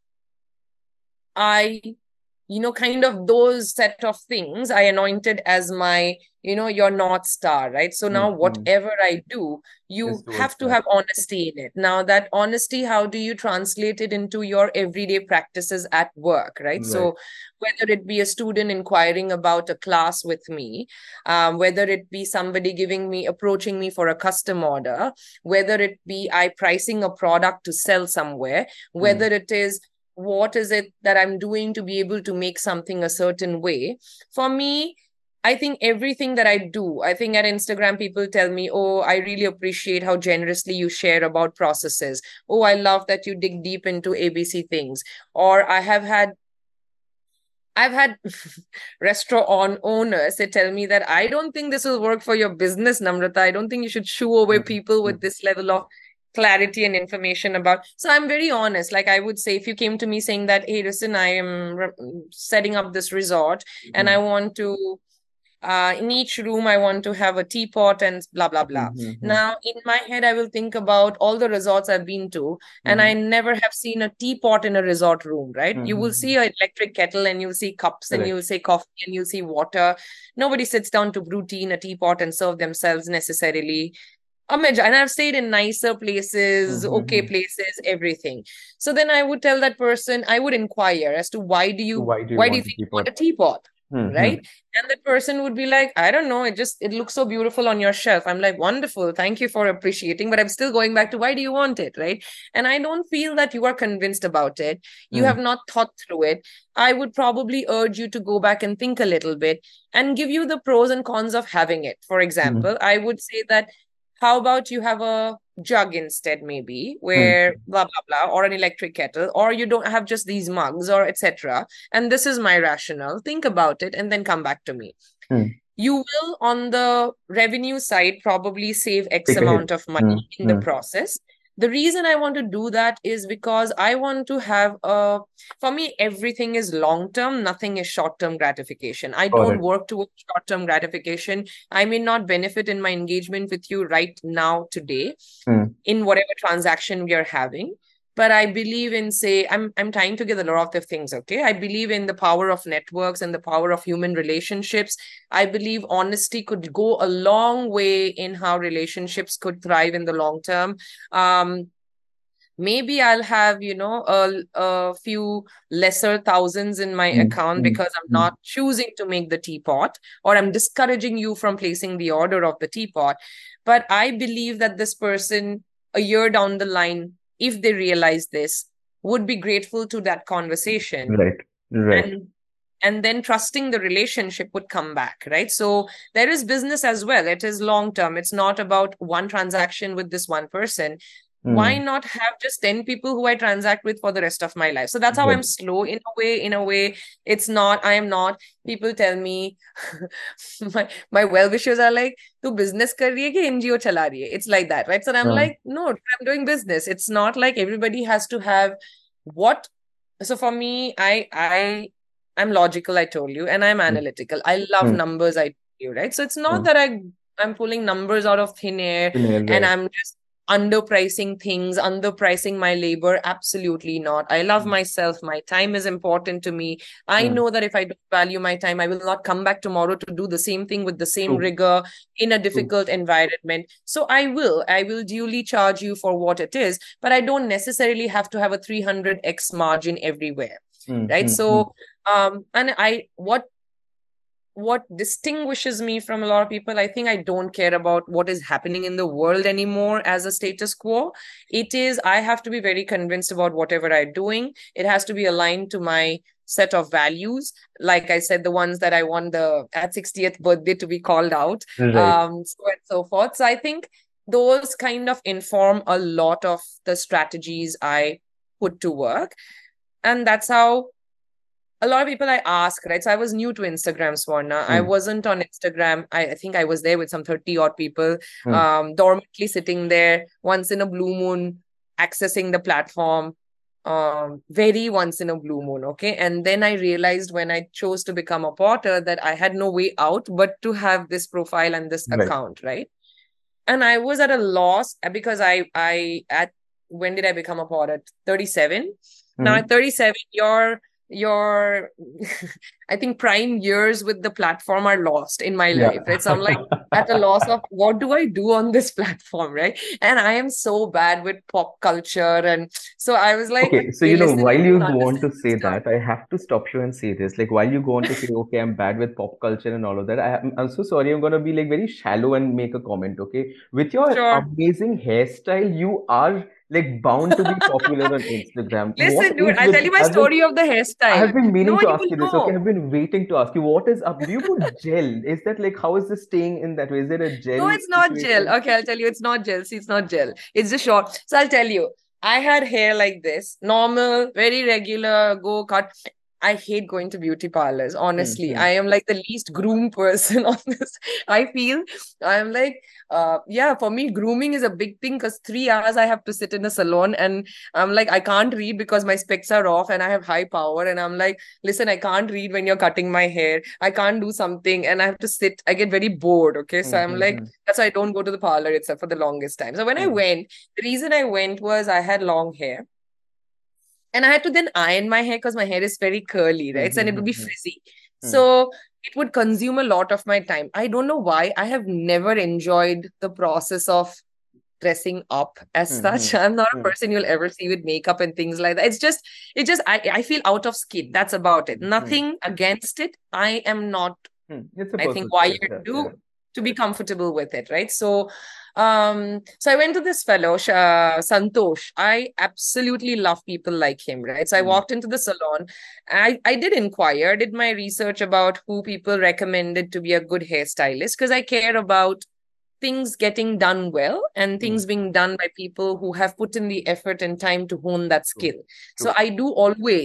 I kind of those set of things I anointed as my, your North Star, right? So now Mhm. whatever I do, Is you towards have to that. have honesty in it. Now, that honesty, how do you translate it into your everyday practices at work, right? Right. So whether it be a student inquiring about a class with me, whether it be somebody approaching me for a custom order, whether it be I pricing a product to sell somewhere, whether Mm. it is what is it that I'm doing to be able to make something a certain way. For me, I think everything that I do, I think at Instagram, people tell me, oh, I really appreciate how generously you share about processes. Oh, I love that you dig deep into ABC things. Or I've had restaurant owners, they tell me that I don't think this will work for your business, Namrata. I don't think you should shoo away Mhm. people with Mhm. this level of clarity and information about. So I'm very honest. Like, I would say, if you came to me saying that, hey, listen, I am setting up this resort and I Mhm. want to in each room I want to have a teapot and blah blah blah. Mhm. Now in my head I will think about all the resorts I've been to, and I Mhm. never have seen a teapot in a resort room, right? You will Mhm. see an electric kettle, and you'll see cups, and you'll Correct. see coffee, and you'll see water. Nobody sits down to brew tea in a teapot and serve themselves necessarily. And I've stayed in nicer places, okay Mhm. places, everything. So then I would tell that person, I would inquire as to So why do you why do you want to think you keep want on? a teapot? Right? Mhm. And that person would be like, I don't know, it looks so beautiful on your shelf. I'm like, wonderful, thank you for appreciating, but I'm still going back to, why do you want it, right? And I don't feel that you are convinced about it. You have Mm. not thought through it. I would probably urge you to go back and think a little bit and give you the pros and cons of having it. For Mm. example, I would say that, how about you have a jug instead, maybe, Mm. where blah blah blah, or an electric kettle, or you don't have just these mugs, or etc. And this is my rationale. Think about it and then come back to me. Mm. You will, on the revenue side, probably save X Take a hit. amount of money Mm, in the mm. process. The reason I want to do that is because I want to have a, for me, everything is long term, nothing is short term gratification. I Got don't it. work towards short term gratification. I may not benefit in my engagement with you right now, today, Mm, in whatever transaction we are having. But I believe in, say, I'm tying together a lot of the things, okay? I believe in the power of networks and the power of human relationships. I believe honesty could go a long way in how relationships could thrive in the long term. Um, maybe I'll have, a few lesser thousands in my mm, account mm, because I'm mm. not choosing to make the teapot, or I'm discouraging you from placing the order of the teapot. But I believe that this person, a year down the line, if they realize this, would be grateful to that conversation. Right. Right. And then trusting the relationship would come back, right? So there is business as well. It is long term. It's not about one transaction with this one person. Why Mm. not have just 10 people who I transact with for the rest of my life? So that's how I'm Right. slow. In a way it's not, I am not. People tell me, my well-wishers are like, tu business kar rahi hai ki NGO chala rahi hai? It's like that, right? So I'm Uh, like, no, I'm doing business. It's not like everybody has to have what. So for me, I'm logical, I told you, and I'm mm, analytical. I love mm, numbers, I told you, right? So it's not mm. that I'm pulling numbers out of thin air Nail, and right. I'm just underpricing things, underpricing my labor. Absolutely not. I love Mm, myself. My time is important to me. I mm. know that if I don't value my time, I will not come back tomorrow to do the same thing with the same True. rigor in a True. difficult environment. So I will duly charge you for what it is, but I don't necessarily have to have a 300x margin everywhere. Mm, Right. mm, mm. So, and what distinguishes me from a lot of people, I think I don't care about what is happening in the world anymore as a status quo. It is, I have to be very convinced about whatever I'm doing. It has to be aligned to my set of values. Like I said, the ones that I want the at 60th birthday to be called out, Right. so and so forth. So I think those kind of inform a lot of the strategies I put to work. And that's how a lot of people I ask, right? So I was new to Instagram, Swarna. I Mm, wasn't on Instagram. I think I was there with some 30 odd people, mm. dormantly sitting there once in a blue moon, accessing the platform, very once in a blue moon. Okay. And then I realized when I chose to become a potter that I had no way out but to have this profile and this Right. account, right? And I was at a loss because at when did I become a potter? 37. Now Mm. at 37, your I think prime years with the platform are lost in my Yeah. life, right? So I'm like at a loss of what do I do on this platform, right? And I am so bad with pop culture. And so I was like, Okay, so hey, listen, while you you don't go on understand to this say stuff. that, I have to stop you and say this. Like, while you go on to say, okay, I'm bad with pop culture and all of that, I'm so sorry. I'm gonna be like very shallow and make a comment. Okay, with your Sure. amazing hairstyle, you are like bound to be popular on Instagram. What Listen, dude, is I'll with? tell you my I've been, story of the I hairstyle. have been meaning No, to you ask will you this. Okay, know. I've been waiting to ask you. What is up? Do you put gel? Is that like how is this staying in that way? Is there a No, gel it's not gel. situation? Okay, I'll tell you, it's not gel. See, it's not gel. It's just short. So I'll tell you, I had hair like this, normal, very regular, go cut. I hate going to beauty parlors, honestly. Mm-hmm. I am like the least groomed person on this. I feel I'm like, yeah, for me, grooming is a big thing because 3 hours I have to sit in a salon and I'm like, I can't read because my specs are off and I have high power. And I'm like, listen, I can't read when you're cutting my hair. I can't do something and I have to sit. I get very bored. Okay. So I'm like, Mm-hmm. that's why I don't go to the parlor itself for the longest time. So when I Mm-hmm. went, the reason I went was I had long hair and I had to then iron my hair because my hair is very curly, right? So, and it would be Mm-hmm. frizzy. Mm-hmm. So it would consume a lot of my time. I don't know why. I have never enjoyed the process of dressing up as such. Mm-hmm. I'm not a Mm-hmm. person you'll ever see with makeup and things like that. I feel out of skin. That's about it. Mm-hmm. Nothing against it. I am not, It's a I think, personal choice. wired Yeah, yeah. to be comfortable with it, right? So so I went to this fellow, Santosh. I absolutely love people like him, right? So I Mm, walked into the salon. I did inquire, did my research about who people recommended to be a good hairstylist because I care about things getting done well and mm, things being done by people who have put in the effort and time to hone that true, skill. So true. I do always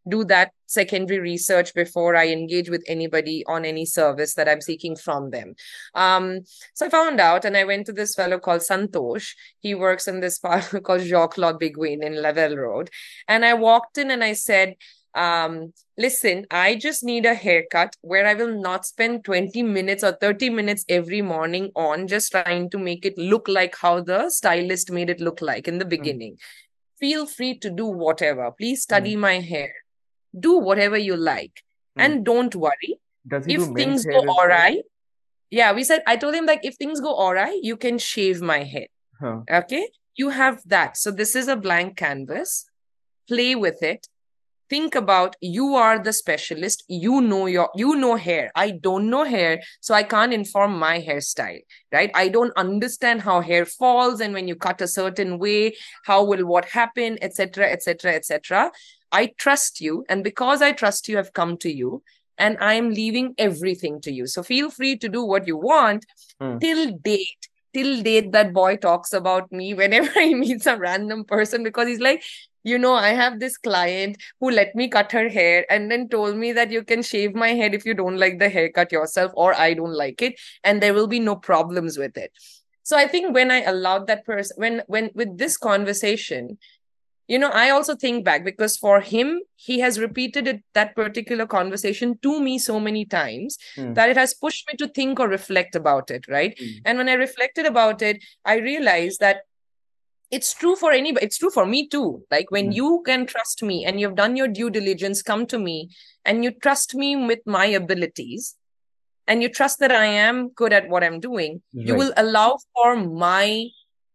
do that secondary research before I engage with anybody on any service that I'm seeking from them. So I found out, and I went to this fellow called Santosh. He works in this park called Jean-Claude Biguin in Lavelle Road. And I walked in and I said, listen, I just need a haircut where I will not spend 20 minutes or 30 minutes every morning on just trying to make it look like how the stylist made it look like in the beginning. Feel free to do whatever. Please study my hair. Do whatever you like. And don't worry. Does he If do men's things hair go as all well? right, yeah, I told him like, if things go all right, you can shave my head. Huh. Okay. You have that. So this is a blank canvas. Play with it. Think about, you are the specialist. You know hair. I don't know hair, so I can't inform my hairstyle, right? I don't understand how hair falls, and when you cut a certain way, how will what happen, etc., etc., etc. I trust you, and because I trust you, I've come to you, and I'm leaving everything to you. So feel free to do what you want till date. Till date, that boy talks about me whenever he meets a random person, because he's like, I have this client who let me cut her hair and then told me that you can shave my head if you don't like the haircut yourself, or I don't like it, and there will be no problems with it. So I think when I allowed that person, when with this conversation, I also think back, because for him, he has repeated that particular conversation to me so many times that it has pushed me to think or reflect about it, right? And when I reflected about it, I realized that it's true for anybody. It's true for me too. Like, when you can trust me and you've done your due diligence, come to me and you trust me with my abilities, and you trust that I am good at what I'm doing, you will allow for my,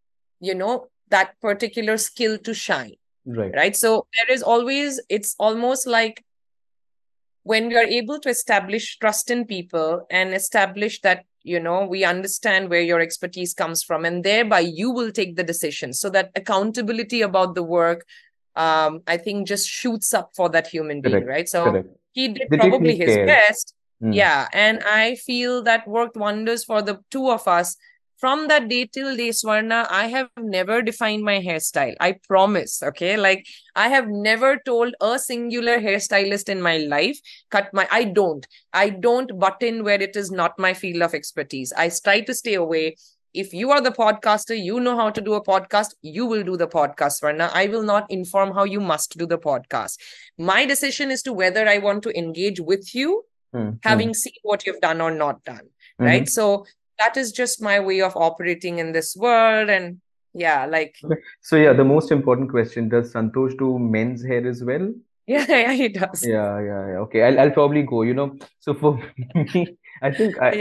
that particular skill to shine. Right. So it's almost like, when we are able to establish trust in people and establish that, we understand where your expertise comes from, and thereby you will take the decision, so that accountability about the work, I think, just shoots up for that human being, right? So he did probably his best. Yeah. And I feel that worked wonders for the two of us. From that day till day, Swarna, I have never defined my hairstyle. I promise. Okay. Like, I have never told a singular hairstylist in my life, I don't butt in where it is not my field of expertise. I try to stay away. If you are the podcaster, you know how to do a podcast, you will do the podcast, Swarna. I will not inform how you must do the podcast. My decision is to whether I want to engage with you, having seen what you've done or not done. Right. So that is just my way of operating in this world. And yeah, like. So yeah, the most important question, does Santosh do men's hair as well? Yeah, he does. Yeah. Okay, I'll probably go, So for me, I think I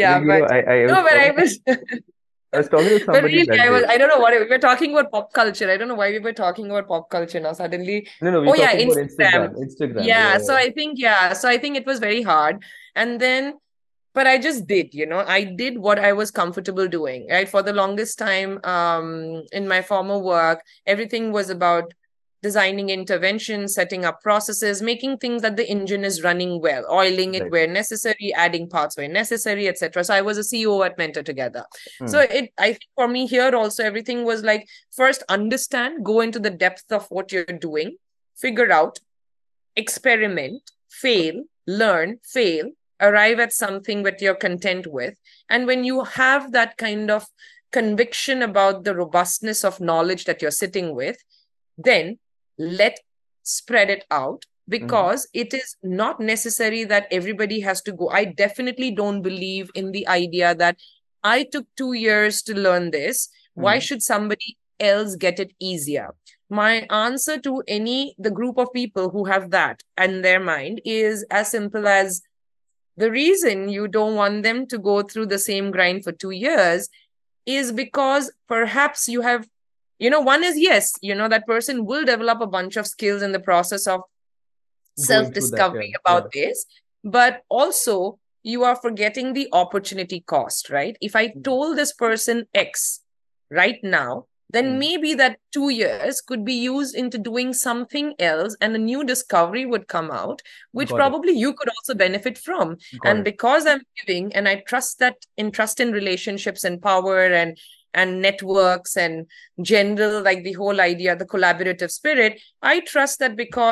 was I was talking to but somebody really, that day. I don't know what we were talking about, pop culture. I don't know why we were talking about pop culture now suddenly. No, Oh we're yeah, talking about Instagram. Instagram. Yeah, so I think it was very hard. And then, but I just did, I did what I was comfortable doing, right? For the longest time, in my former work, everything was about designing interventions, setting up processes, making things that the engine is running well, oiling it where necessary, adding parts where necessary, etc. So I was a CEO at Mentor Together. So I think for me here also, everything was like, first understand, go into the depth of what you're doing, figure out, experiment, fail, learn, fail, arrive at something that you're content with. And when you have that kind of conviction about the robustness of knowledge that you're sitting with, then spread it out, because it is not necessary that everybody has to go. I definitely don't believe in the idea that I took 2 years to learn this. Why should somebody else get it easier? My answer to the group of people who have that in their mind is as simple as, the reason you don't want them to go through the same grind for 2 years is because perhaps you have, one is, yes, that person will develop a bunch of skills in the process of self-discovery about this, but also you are forgetting the opportunity cost, right? If I told this person X right now, then maybe that 2 years could be used into doing something else, and a new discovery would come out, which probably you could also benefit from. And because I'm giving, and I trust in relationships and power and networks and general, like the whole idea, the collaborative spirit, I trust that because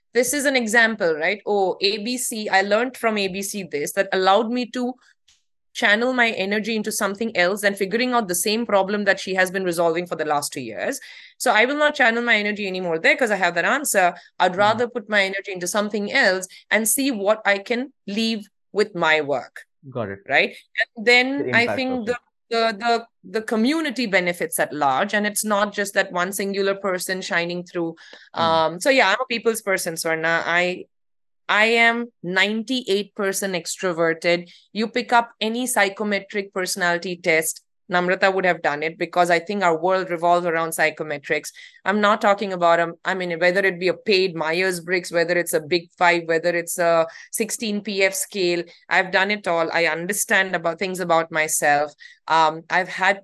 this is an example, right? Oh, ABC, I learned from ABC this that allowed me to channel my energy into something else and figuring out the same problem that she has been resolving for the last 2 years. So I will not channel my energy anymore there because I have that answer. I'd Mhm. rather put my energy into something else and see what I can leave with my work, Got it. right? And The then I impact of think it. the community benefits at large, and it's not just that one singular person shining through. Mm. So yeah, I'm a people's person, Swarna. I am 98% extroverted. You pick up any psychometric personality test, Namrata would have done it because I think our world revolves around psychometrics. I'm not talking about, I mean, whether it be a paid Myers-Briggs, whether it's a Big Five, whether it's a 16 PF scale. I've done it all. I understand about things about myself. I've had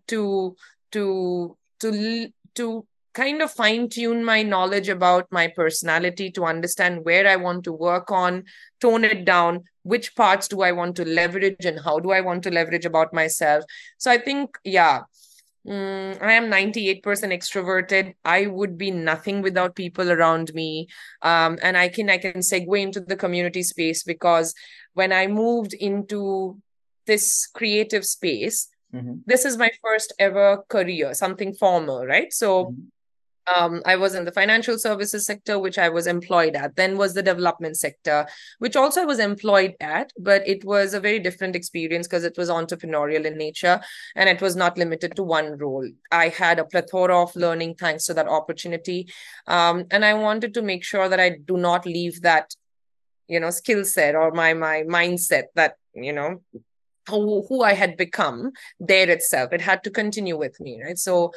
to kind of fine tune my knowledge about my personality to understand where I want to work on, tone it down, which parts do I want to leverage, and how do I want to leverage about myself. So I think, yeah, I am 98% extroverted. I would be nothing without people around me. And I can segue into the community space because when I moved into this creative space, Mhm. this is my first ever career, something formal, right? So Mhm. I was in the financial services sector, which I was employed at. Then was the development sector, which also I was employed at, but it was a very different experience because it was entrepreneurial in nature and it was not limited to one role. I had a plethora of learning thanks to that opportunity. And I wanted to make sure that I do not leave that, skill set or my mindset that, who I had become there itself. It had to continue with me, right? So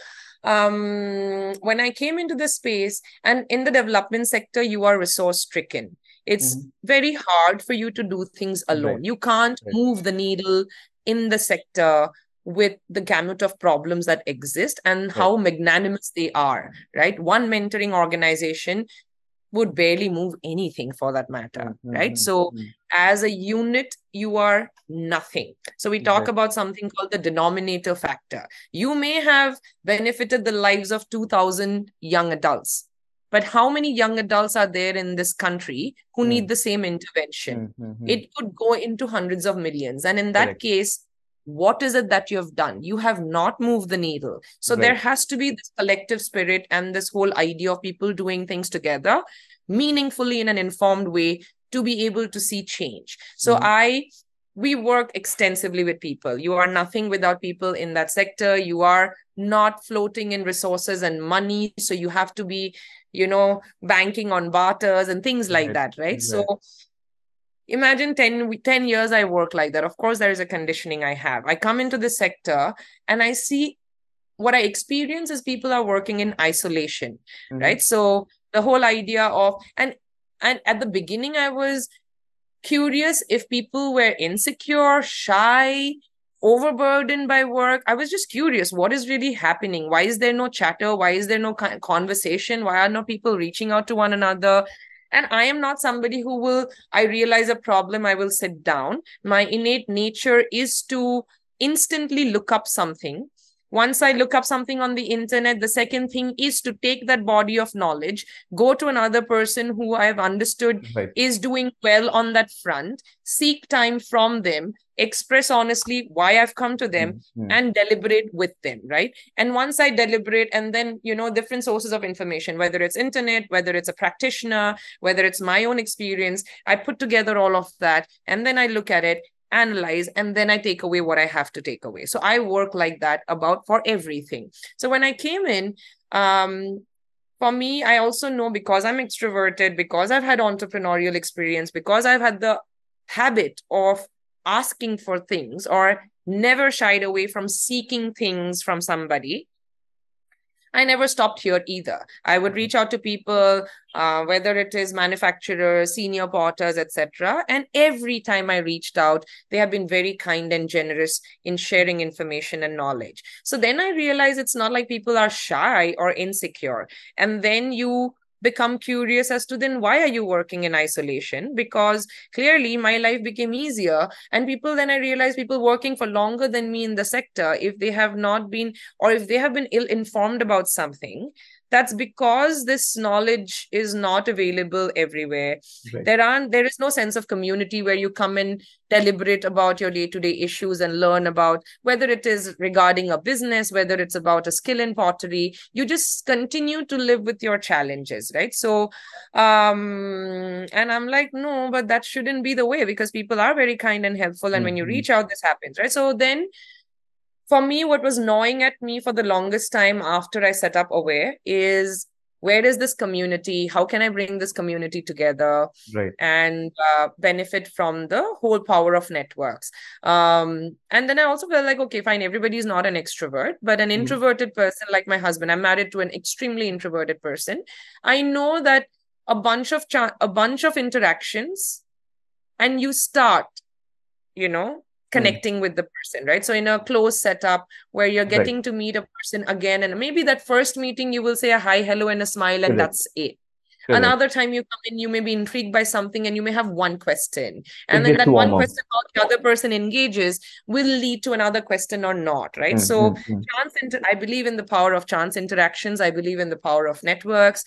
when I came into the space and in the development sector, you are resource stricken. It's Mhm. very hard for you to do things Right. alone. You can't Right. move the needle in the sector with the gamut of problems that exist and Right. how magnanimous they are, right? One mentoring organization would barely move anything for that matter, Mm, mm, right? mm, So, mm. as a unit, you are nothing. So, we talk Right. about something called the denominator factor. You may have benefited the lives of 2,000 young adults, but how many young adults are there in this country who need Mm, the same intervention? mm, mm, mm. It could go into hundreds of millions. And in that Correct. case, what is it that you have done? You have not moved the needle. So there Right. has to be this collective spirit and this whole idea of people doing things together meaningfully in an informed way to be able to see change. So Mhm. we work extensively with people. You are nothing without people in that sector. You are not floating in resources and money. So you have to be, banking on barters and things like Right. that, right? So Right. imagine 10 years I work like that. Of course, there is a conditioning I have. I come into the sector and I see what I experience is people are working in isolation, Mhm. right? So the whole idea of and at the beginning I was curious if people were insecure, shy, overburdened by work. I was just curious what is really happening? Why is there no chatter? Why is there no conversation? Why are no people reaching out to one another? And I am not somebody who will, I realize a problem, I will sit down. My innate nature is to instantly look up something. Once I look up something on the internet, the second thing is to take that body of knowledge, go to another person who I have understood Right. is doing well on that front, seek time from them, express honestly why I've come to them, Mm, mm. and deliberate with them, right? And once I deliberate, and then, different sources of information, whether it's internet, whether it's a practitioner, whether it's my own experience, I put together all of that, and then I look at it, analyze, and then I take away what I have to take away. So I work like that about for everything. So when I came in, um, for me, I also know because I'm extroverted, because I've had entrepreneurial experience, because I've had the habit of asking for things or never shied away from seeking things from somebody. I never stopped here either. I would reach out to people, whether it is manufacturers, senior porters, etc. And every time I reached out, they have been very kind and generous in sharing information and knowledge. So then I realized it's not like people are shy or insecure. And then you become curious as to then why are you working in isolation? Because clearly my life became easier. And people, then I realized people working for longer than me in the sector, if they have not been or if they have been ill informed about something, that's because this knowledge is not available everywhere. Right. There is no sense of community where you come and deliberate about your day-to-day issues and learn about whether it is regarding a business, whether it's about a skill in pottery. You just continue to live with your challenges, right? So and I'm like, no, but that shouldn't be the way, because people are very kind and helpful, and when you Mm-hmm. reach out, this happens, right? So then for me, what was gnawing at me for the longest time after I set up Aware is, where is this community? How can I bring this community together Right. and benefit from the whole power of networks? And then I also felt like, okay, fine, everybody is not an extrovert, but an Mm-hmm. introverted person like my husband, I'm married to an extremely introverted person. I know that a bunch of interactions, and you start, you know, Mm. connecting with the person, right? So in a close setup where you're Right. getting to meet a person again, and maybe that first meeting you will say a hi, hello, and a smile, and Correct. that's it. Correct. Another time you come in, you may be intrigued by something and you may have one question. It And then gets that one warm up. question, how the other person engages, will lead to another question or not, right? So Mm-hmm. I believe in the power of chance interactions. I believe in the power of networks.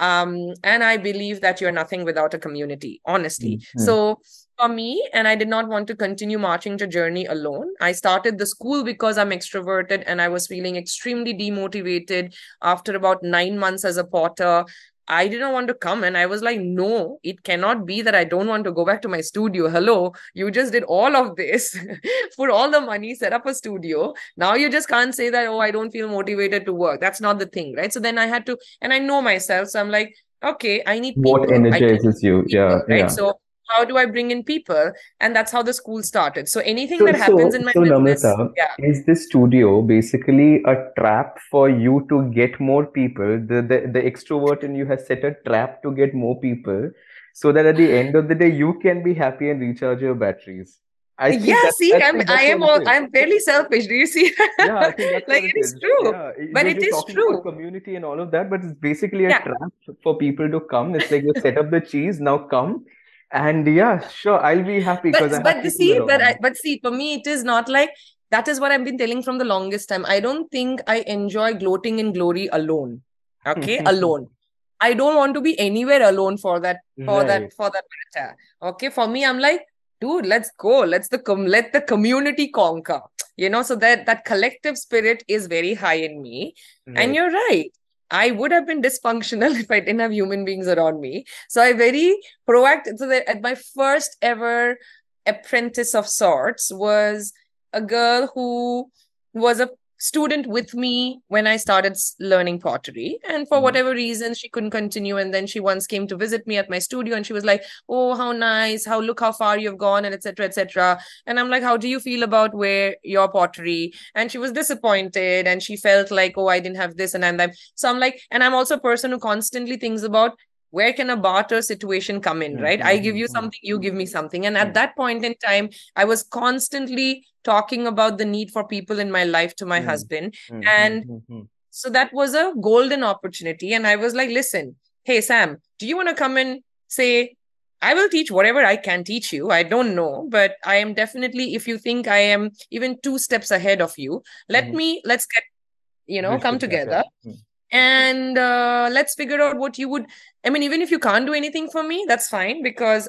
And I believe that you're nothing without a community, honestly. Mm-hmm. So for me, and I did not want to continue marching to journey alone. I started the school because I'm extroverted and I was feeling extremely demotivated after about 9 months as a potter. I didn't want to come, and I was like, no, it cannot be that I don't want to go back to my studio. Hello, you just did all of this for all the money, set up a studio. Now you just can't say that, oh, I don't feel motivated to work. That's not the thing, right? So then I had to, and I know myself. So I'm like, okay, I need What people. I can energizes you? people, Yeah, right? yeah. So how do I bring in people? And that's how the school started. So anything So, that happens in my business, Namrata, yeah. is this studio basically a trap for you to get more people? The extrovert in you has set a trap to get more people, so that at the end of the day you can be happy and recharge your batteries. Yeah, see, I think that's what it is. I'm fairly selfish. Do you see? Yeah, I think that's Like what it it is is. true. Yeah, But it you're is talking about true. community and all of that, but it's basically a Yeah. trap for people to come. It's like you set up the cheese, now come. And yeah, sure, I'll be happy But because I have but the people see, around me. but see, for me, it is not like that is what I've been telling from the longest time. I don't think I enjoy gloating in glory alone. Okay, alone. I don't want to be anywhere alone Right. for that matter. Okay, for me, I'm like, dude, let's go. Let the community conquer. So that collective spirit is very high in me. And Right. you're right. I would have been dysfunctional if I didn't have human beings around me. So I very proactive. So that at my first ever apprentice of sorts was a girl who was a student with me when I started learning pottery. And for Mhm. whatever reason, she couldn't continue. And then she once came to visit me at my studio and she was like, oh, how nice, look how far you've gone, and etc. etc. And I'm like, how do you feel about where your pottery? And she was disappointed and she felt like, oh, I didn't have this and I'm so I'm like, and I'm also a person who constantly thinks about where can a barter situation come in, Mm, right? I mm, give mm, you mm, something, you give me something. And at mm, that point in time, I was constantly talking about the need for people in my life to my mm, husband. mm, mm, And mm, mm. so that was a golden opportunity. And I was like, listen, hey, Sam, do you want to come and say, I will teach whatever I can teach you. I don't know, but I am definitely, if you think I am even 2 steps ahead of you, Mhm. let's get, Bridge the come gap, yeah. together Mm. and let's figure out what you would. I mean, even if you can't do anything for me, that's fine, because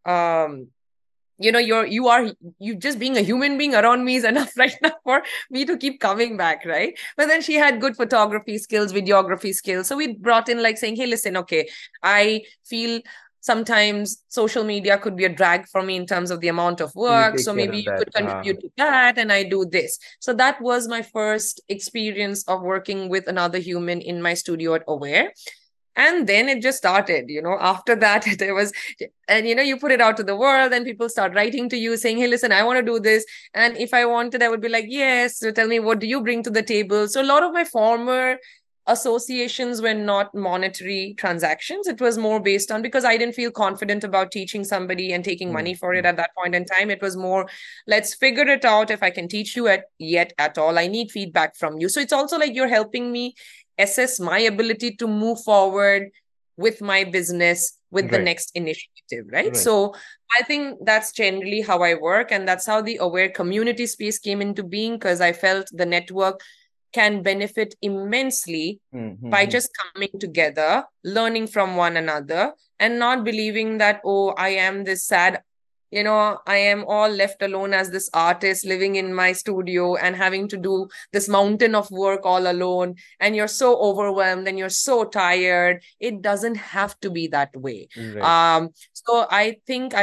um you just being a human being around me is enough right now for me to keep coming back, right? But then she had good photography skills, videography skills, so we brought in, like, saying, hey, listen, okay, I feel sometimes social media could be a drag for me in terms of the amount of So you work, take so care maybe of you that. could contribute to that and I do this. So that was my first experience of working with another human in my studio at Aware. And then it just started, after that there was, and you put it out to the world and people start writing to you saying, hey, listen, I want to do this. And if I wanted, I would be like, yes, so tell me, what do you bring to the table? So a lot of my former associations were not monetary transactions. It was more based on, because I didn't feel confident about teaching somebody and taking Mm, money for it mm. at that point in time. It was more, let's figure it out. If I can teach you yet at all, I need feedback from you. So it's also like you're helping me assess my ability to move forward with my business with the Right. next initiative, right? Right. So I think that's generally how I work, and that's how the Aware community space came into being, because I felt the network can benefit immensely by Mm-hmm. just coming together, learning from one another, and not believing that, oh, I am this sad, I am all left alone as this artist living in my studio and having to do this mountain of work all alone. And you're so overwhelmed and you're so tired. It doesn't have to be that way. Right. So I think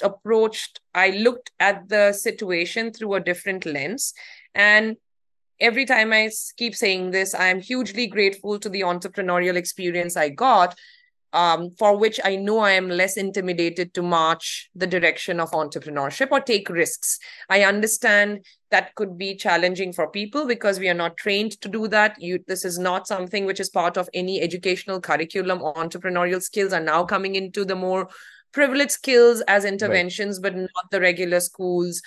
I looked at the situation through a different lens. And every time keep saying this, I'm hugely grateful to the entrepreneurial experience I got, for which I know I am less intimidated to march the direction of entrepreneurship or take risks. I understand that could be challenging for people because we are not trained to do that. This is not something which is part of any educational curriculum. Entrepreneurial skills are now coming into the more privileged skills as Right. interventions, but not the regular schools.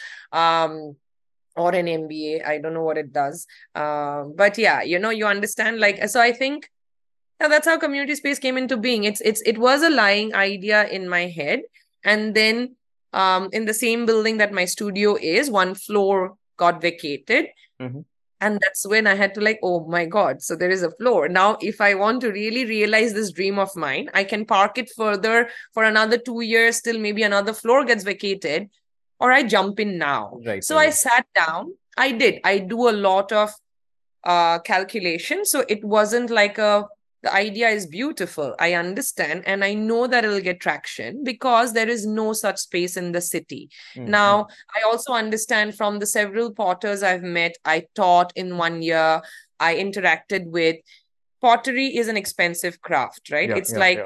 Or an MBA. I don't know what it does. But yeah, you understand. Like, so I think, yeah, that's how community space came into being. It was a lying idea in my head, and then in the same building that my studio is, one floor got vacated, Mm-hmm. and that's when I had to like, oh my God, so there is a floor. Now, if I want to really realize this dream of mine, I can park it further for another 2 years till maybe another floor gets vacated, or I jump in now. Right. So I Right. sat down. I do a lot of calculation. So it wasn't like the idea is beautiful. I understand. And I know that it'll get traction because there is no such space in the city. Mm-hmm. Now, I also understand from the several potters I've met, I taught in 1 year, I interacted with. Pottery is an expensive craft, right? Yeah. It's Yeah. like, Yeah.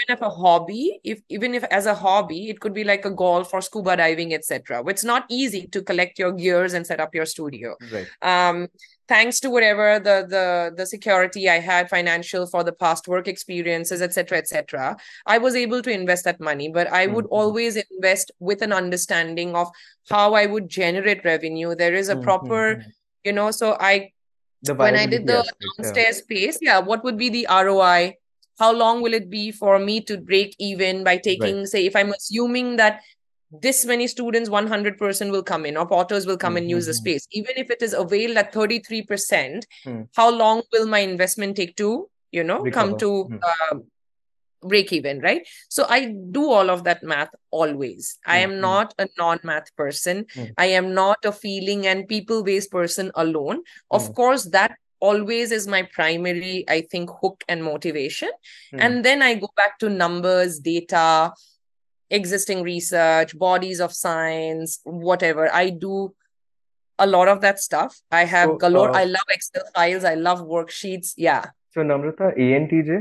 even if as a hobby, it could be like a golf or scuba diving, etc. It's not easy to collect your gears and set up your studio. Right. Um, Thanks to whatever the security I had financial for the past work experiences, etc., etc., I was able to invest that money. But I would Mm-hmm. always invest with an understanding of how I would generate revenue. There is a proper, Mm-hmm. so I The when I did viability the aspect. Yeah. downstairs space, yeah, what would be the ROI? How long will it be for me to break even by Right. taking, say, if I'm assuming that this many students, 100% will come in, or potters will come and use the Mm-hmm. space, even if it is availed at 33%, Mm. how long will my investment take to, come Recover. to Mm. break even, right? So I do all of that math always. I am Mm-hmm. not a non-math person. Mm. I am not a feeling and people-based person alone. Of Mm. course, that always is my primary, I think, hook and motivation. Mm. And then I go back to numbers, data, existing research, bodies of science, whatever. I do a lot of that stuff. I have So, galore. I love Excel files. I love worksheets. Yeah. so Namrata, ENTJ,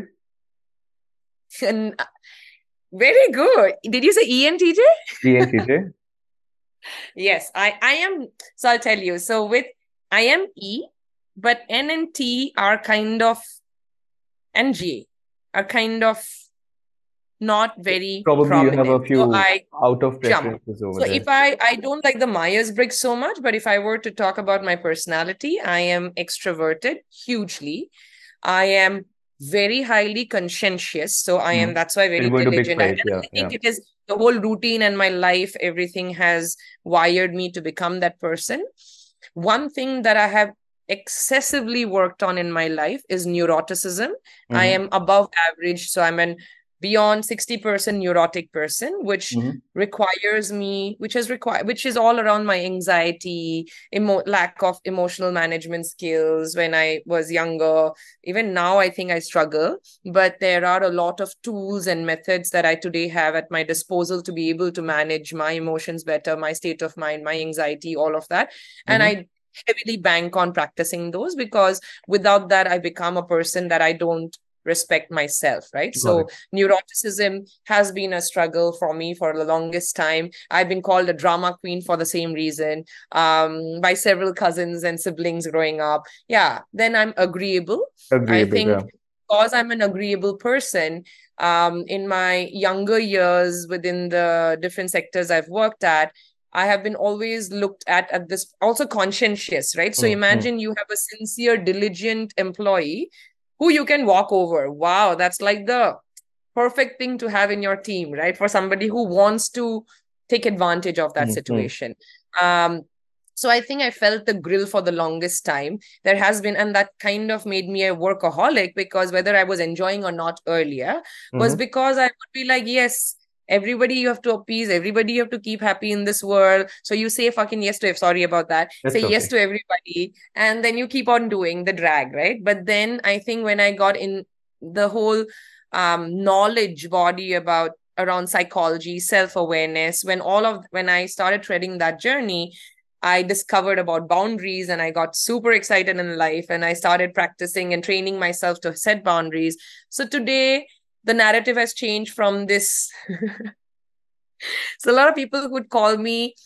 And very good. Did you say ENTJ? ENTJ. Yes, I am. So I'll tell you. So with I am E, but N and T are kind of, and J are kind of not very Probably you have a prominent. So few I out of jump. preferences over So if there. I don't like the Myers-Briggs so much, but if I were to talk about my personality, I am extroverted hugely. I am very highly conscientious. So Mm. that's why You're very going to big diligent. And fight. Yeah. I Yeah. think it is the whole routine and my life, everything has wired me to become that person. One thing that I have excessively worked on in my life is neuroticism. I Mm-hmm. am above average. So I'm an beyond 60% neurotic person, which Mm-hmm. requires me, which is all around my anxiety, lack of emotional management skills when I was younger. Even now, I think I struggle, but there are a lot of tools and methods that I today have at my disposal to be able to manage my emotions better, my state of mind, my anxiety, all of that. And Mm-hmm. I heavily bank on practicing those because without that, I become a person that I don't respect myself, right? Got it. So neuroticism has been a struggle for me for the longest time. I've been called a drama queen for the same reason, by several cousins and siblings growing up. Yeah, then I'm agreeable. I Agreeable. think Yeah. because I'm an agreeable person, in my younger years within the different sectors I've worked at, I have been always looked at this, also conscientious, right? So Mm-hmm. imagine you have a sincere, diligent employee who you can walk over. Wow, that's like the perfect thing to have in your team, right? For somebody who wants to take advantage of that Mm-hmm. situation. Um, So I think I felt the grill for the longest time. There has been, and that kind of made me a workaholic, because whether I was enjoying or not earlier was Mm-hmm. because I would be like, yes, everybody you have to appease, everybody you have to keep happy in this world. So you say fucking yes to, sorry about that, say That's yes okay. to everybody, and then you keep on doing the drag, right? But then I think when I got in the whole knowledge body about around psychology, self-awareness, when I started treading that journey, I discovered about boundaries, and I got super excited in life, and I started practicing and training myself to set boundaries. So today, the narrative has changed from this. So a lot of people would call me,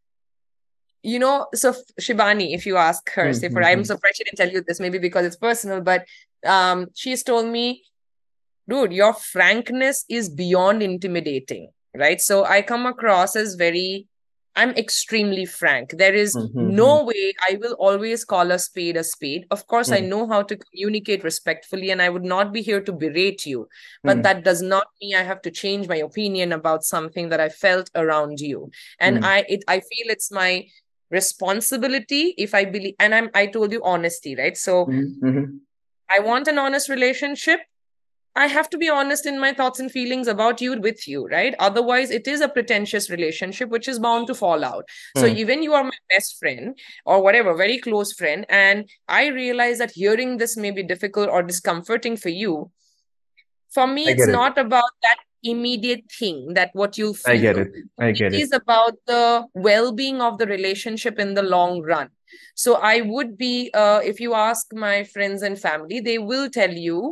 so Shibani, if you ask her, say for, I'm Mm-hmm. surprised she didn't tell you this, maybe because it's personal, but she's told me, dude, your frankness is beyond intimidating, right? So I come across as I'm extremely frank. There is Mm-hmm. no way I will always call a spade a spade. Of course, I know how to communicate respectfully, and I would not be here to berate you. But Mm-hmm. that does not mean I have to change my opinion about something that I felt around you. And I feel it's my responsibility, if I believe, and I told you honesty, right? So Mm-hmm. I want an honest relationship. I have to be honest in my thoughts and feelings about you with you, right? Otherwise, it is a pretentious relationship which is bound to fall out. So, Mm-hmm. even you are my best friend or whatever, very close friend, and I realize that hearing this may be difficult or discomforting for you. For me, I it's get it. not about that immediate thing, that what you I get feel. it. I It get it. is about the well being of the relationship in the long run. So, I would be, if you ask my friends and family, they will tell you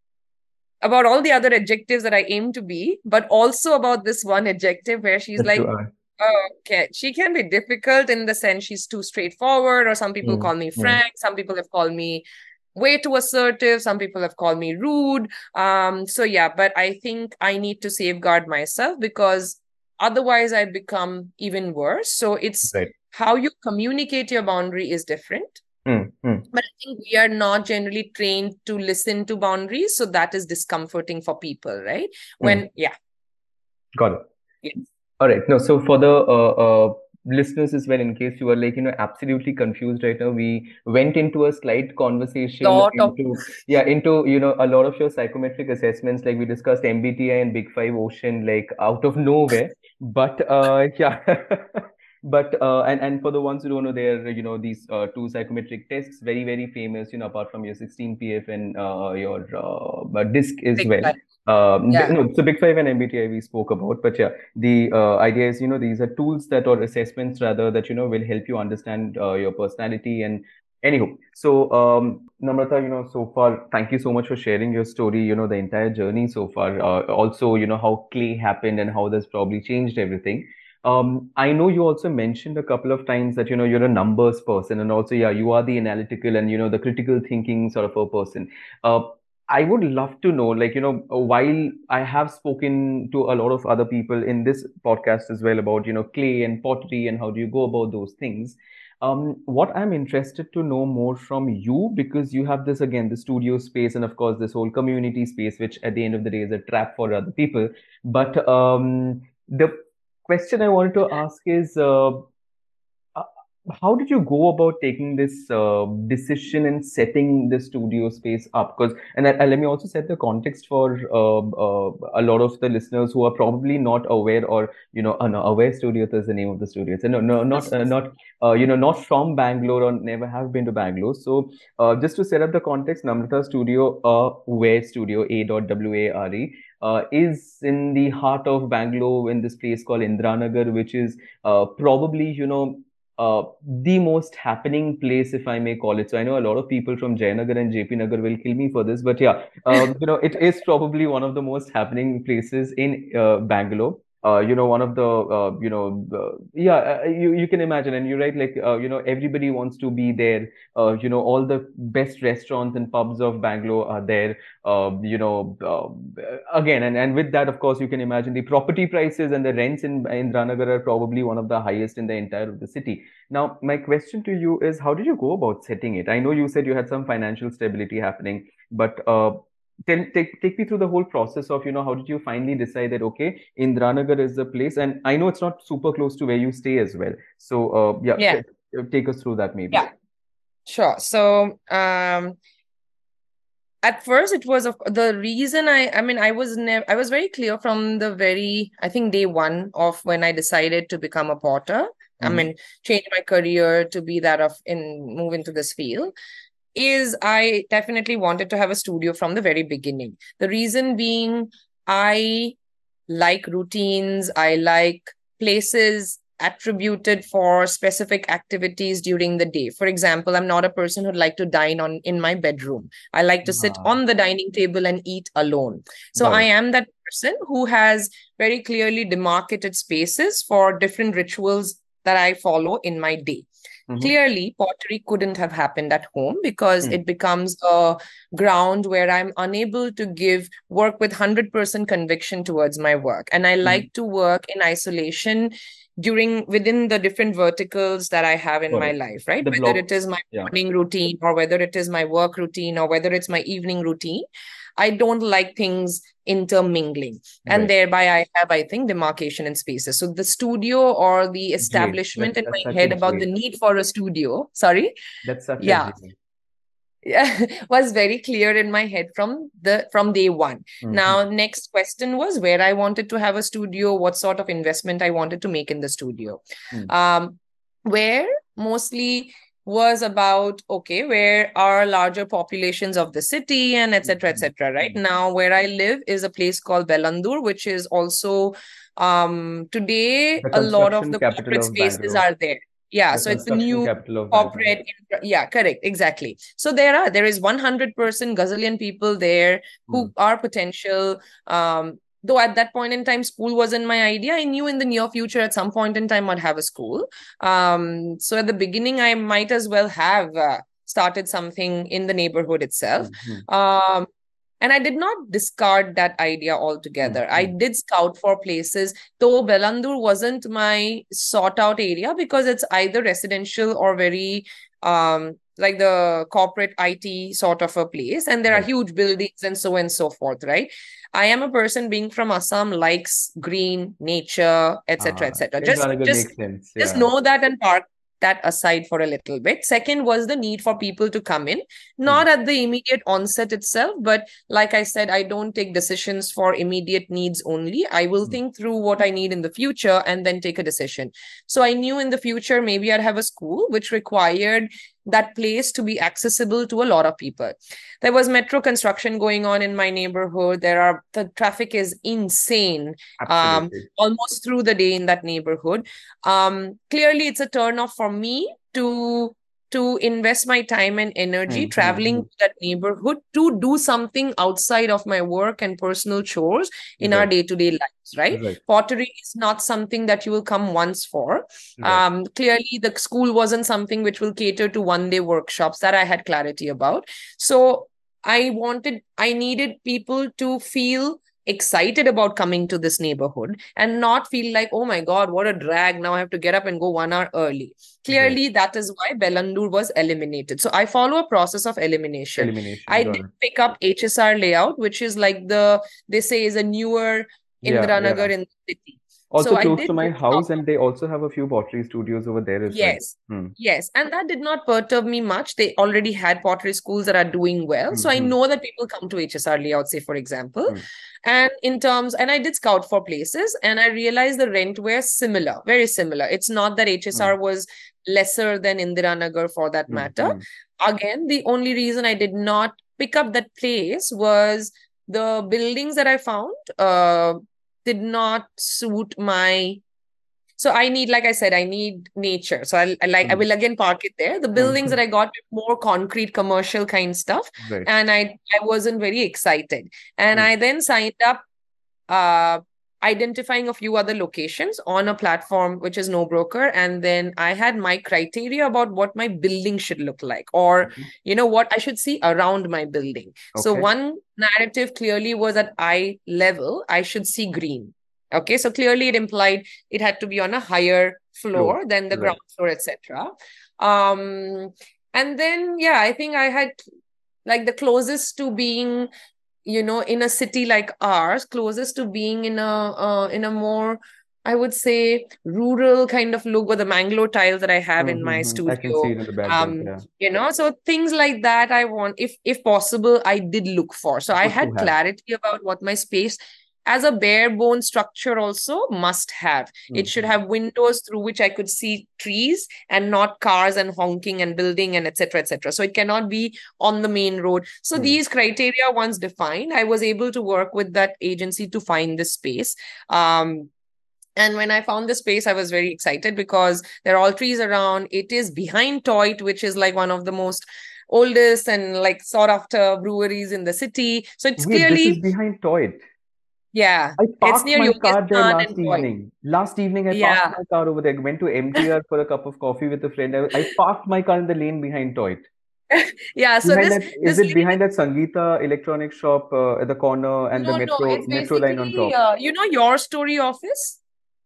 about all the other adjectives that I aim to be, but also about this one adjective where she's That you like, are. oh, okay, she can be difficult in the sense she's too straightforward, or some people call me Mm-hmm. frank, some people have called me way too assertive, some people have called me rude. So yeah, but I think I need to safeguard myself, because otherwise I become even worse. So it's Right. how you communicate your boundary is different. Mm-hmm. But I think we are not generally trained to listen to boundaries. So that is discomforting for people, right? When, yeah, Got it. yes. All right. No, so for the listeners as well, in case you are like, absolutely confused right now, we went into a slight conversation Lot of into a lot of your psychometric assessments. Like we discussed MBTI and Big Five Ocean, like out of nowhere. But yeah. But and for the ones who don't know, there are, these two psychometric tests, very, very famous, apart from your 16PF and your disc as big well. time. Yeah. No, so Big Five and MBTI we spoke about, but yeah, the idea is, these are tools that, or assessments rather, that, will help you understand your personality. And anywho, so Namrata, so far, thank you so much for sharing your story, the entire journey so far. Also, how clay happened and how that's probably changed everything. I know you also mentioned a couple of times that, you're a numbers person, and also, yeah, you are the analytical and, the critical thinking sort of a person. Uh, I would love to know, like, while I have spoken to a lot of other people in this podcast as well about, clay and pottery and how do you go about those things. What I'm interested to know more from you, because you have this, again, the studio space, and of course, this whole community space, which at the end of the day is a trap for other people. But the question I wanted to ask is, uh, how did you go about taking this decision and setting the studio space up? Because, and let me also set the context for a lot of the listeners who are probably not aware, or no, Aware Studios is the name of the studio. So no, no, not from Bangalore or never have been to Bangalore. So just to set up the context, Namrata Studio, Aware Studio, A.WARE. Is in the heart of Bangalore, in this place called Indranagar, which is probably the most happening place, if I may call it. So I know a lot of people from Jayanagar and JP Nagar will kill me for this, but yeah, it is probably one of the most happening places in Bangalore. One of the, yeah, you can imagine, and you're right, like, everybody wants to be there. All the best restaurants and pubs of Bangalore are there. Again, and with that, of course, you can imagine the property prices and the rents in Ranagar are probably one of the highest in the entire of the city. Now, my question to you is, how did you go about setting it? I know you said you had some financial stability happening, but take me through the whole process of, how did you finally decide that, okay, Indranagar is the place? And I know it's not super close to where you stay as well. So, yeah, Yeah. take us through that maybe. Yeah, sure. So, at first it was the reason I mean I was very clear from the very, I think, day one of when I decided to become a potter. I Mm-hmm. mean, change my career to be that of in move into this field, is I definitely wanted to have a studio from the very beginning. The reason being, I like routines, I like places attributed for specific activities during the day. For example, I'm not a person who'd like to dine on in my bedroom. I like to sit Ah, on the dining table and eat alone. So got I it. am that person who has very clearly demarcated spaces for different rituals that I follow in my day. Mm-hmm. Clearly, pottery couldn't have happened at home because Mm. it becomes a ground where I'm unable to give work with 100% conviction towards my work. And I Mm-hmm. like to work in isolation during within the different verticals that I have in Got my it. life, right? The Whether it is blocks. my Yeah. morning routine or whether it is my work routine or whether it's my evening routine. I don't like things intermingling. And Right. thereby I have, I think, demarcation in spaces. So the studio or the Great. establishment in That's my such a head about the great. need for a studio, sorry, That's such a yeah, great. yeah, was very clear in my head from day one. Mm-hmm. Now, next question was where I wanted to have a studio, what sort of investment I wanted to make in the studio. Mm. Um, where mostly was about, okay, where are larger populations of the city and etc. Mm-hmm. etc. Right now, where I live is a place called Bellandur, which is also today The a lot of construction the capital corporate of spaces Bangalore. are there. Yeah, The so it's the construction new capital of Bangalore. corporate yeah, correct, exactly. So there is 100% Gazillion people there Mm. who are potential. Though at that point in time school wasn't my idea, I knew in the near future at some point in time I'd have a school. So at the beginning I might as well have started something in the neighborhood itself. Mm-hmm. um, and I did not discard that idea altogether. I Mm-hmm. did scout for places, though Bellandur wasn't my sought out area because it's either residential or very like the corporate IT sort of a place, and there are Right. huge buildings and so on and so forth, right? I am a person being from Assam likes green, nature, etc., etc. Indranagar makes sense. Just Yeah. know that and park that aside for a little bit. Second was the need for people to come in, Mm. not at the immediate onset itself, but like I said, I don't take decisions for immediate needs only. I will Mm. think through what I need in the future and then take a decision. So I knew in the future maybe I'd have a school which required that place to be accessible to a lot of people. There was metro construction going on in my neighborhood. The traffic is insane, um, Absolutely. almost through the day in that neighborhood. Clearly, it's a turn off for me to invest my time and energy traveling Mm-hmm. to that neighborhood to do something outside of my work and personal chores in our Right. day-to-day lives, right? Right. Pottery is not something that you will come once for. Right. Clearly, the school wasn't something which will cater to one-day workshops that I had clarity about. So I needed people to feel excited about coming to this neighborhood and not feel like, oh my God, what a drag. Now I have to get up and go 1 hour early. Right. Clearly, that is why Bellandur was eliminated. So I follow a process of elimination. Elimination. I Got did it. pick up HSR layout, which is like they say is a newer Yeah. Indiranagar Yeah. in the city. So Also I close to did my go house, and they also have a few pottery studios over there as well. Yes. Hmm. Yes. And that did not perturb me much. They already had pottery schools that are doing well. So I Mm-hmm. know that people come to HSR layout, say, for example. Hmm. And I did scout for places and I realized the rent were similar, very similar. It's not that Hmm. HSR was lesser than Indiranagar for that matter. Hmm. Again, the only reason I did not pick up that place was the buildings that I found did not suit my so I need, like I said, I need nature. So I Hmm. will again park it there. The buildings Hmm. that I got were more concrete commercial kind stuff, Right. and I wasn't very excited. And Hmm. I then signed up, uh, identifying a few other locations on a platform which is No Broker, and then I had my criteria about what my building should look like, or Mhm. what I should see around my building. So Okay. one narrative clearly was at eye level, I should see green. Okay, so clearly it implied it had to be on a higher Floor. floor than the Right. ground floor, etc. Um, and then yeah, I think I had like the closest to being, in a city like ours, closest to being in a more I would say, rural kind of look with the Mangalore tiles that I have in my I can see studio. it in the background. Yeah, So things like that I want, if possible, I did look for. So I good to had have. clarity about what my space as a bare bone structure also must have. It should Mm-hmm. have windows through which I could see trees and not cars and honking and building and etc. etc. So it cannot be on the main road. So these criteria once defined, I was able to work with that agency to find this space. Um, and when I found the space, I was very excited because there are all trees around. It is behind Toit, which is like one of the most oldest and like sought after breweries in the city. So it's Wait, this is clearly, behind Toit. yeah, I it's parked near my Yogesh car there Khan and last Toit. evening. Last evening, I parked Yeah. my car over there. Went to MTR for a cup of coffee with a friend. I parked my car in the lane behind Toit. Yeah. So Behind this that, is this it lane, behind that Sangeeta electronic shop at the corner and the no, it's metro line on basically top? Your Story office.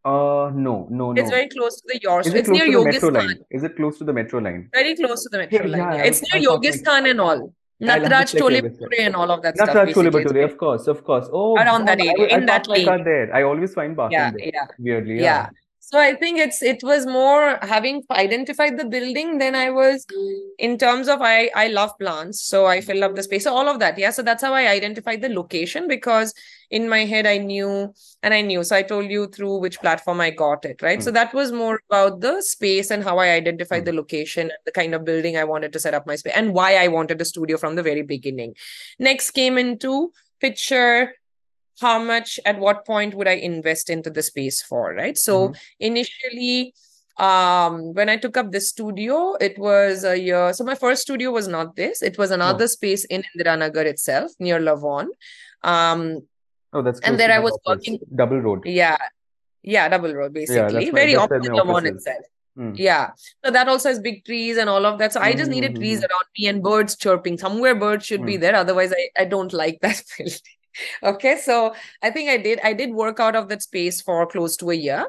No, no, It's no. very close to the Yours. Is it It's close near to the Yogesh metro line? Khan. Is it close to the metro line? Very close to the Yeah, metro yeah. line. Yeah. It's I near parked my. Yogesh Khan and all. I'll have to Natraj check Chole your website. Bhature and all of that Not stuff, Chole basically. It's Bhature, of course, of course. Oh, around damn! that area, I in that parked my lane. car there. I always find Yeah, parking there. yeah, Weirdly, yeah. yeah. So I think it was more having identified the building than I was in terms of I love plants, so I fill up the space. So all of that, yeah. So that's how I identified the location because in my head I knew and I knew. So I told you through which platform I got it, right? So Hmm, that was more about the space and how I identified hmm. the location and the kind of building I wanted to set up my space and why I wanted a studio from the very beginning. Next came into picture how much at what point would I invest into the space for, right? So Mhm. initially, when I took up this studio, it was a year. So my first studio was not this, it was Oh, another space in Indiranagar itself near Lavon. um oh, that's and close there to I my was office. working. Double road. Yeah, yeah, double road, Yeah, basically very that's where my opposite office Lavon is. itself. Hmm. Yeah. So that also has big trees and all of that. So I just needed trees Mm-hmm. around me and birds chirping. Somewhere birds should be Hmm. there. Otherwise, I don't like that building. Okay. So I think I did work out of that space for close to a year.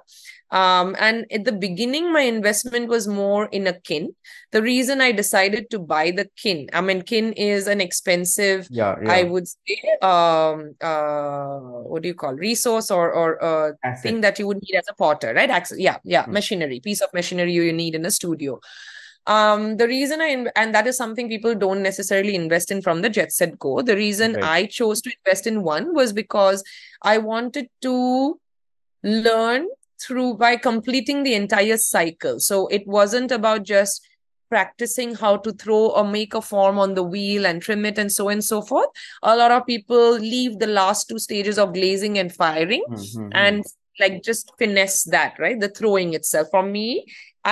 And at the beginning, my investment was more in a kin. The reason I decided to buy the kin, I mean, kin is an expensive, Yeah, I yeah. would say, what do you call resource or thing Asset. that you would need as a potter, right? Access, yeah, yeah, Hmm. machinery, piece of machinery you need in a studio. The reason and that is something people don't necessarily invest in from the Jet Set Go. The reason Right. I chose to invest in one was because I wanted to learn through by completing the entire cycle. So it wasn't about just practicing how to throw or make a form on the wheel and trim it and so on and so forth. A lot of people leave the last two stages of glazing and firing Mm-hmm. and like just finesse that, right? The throwing itself. For me,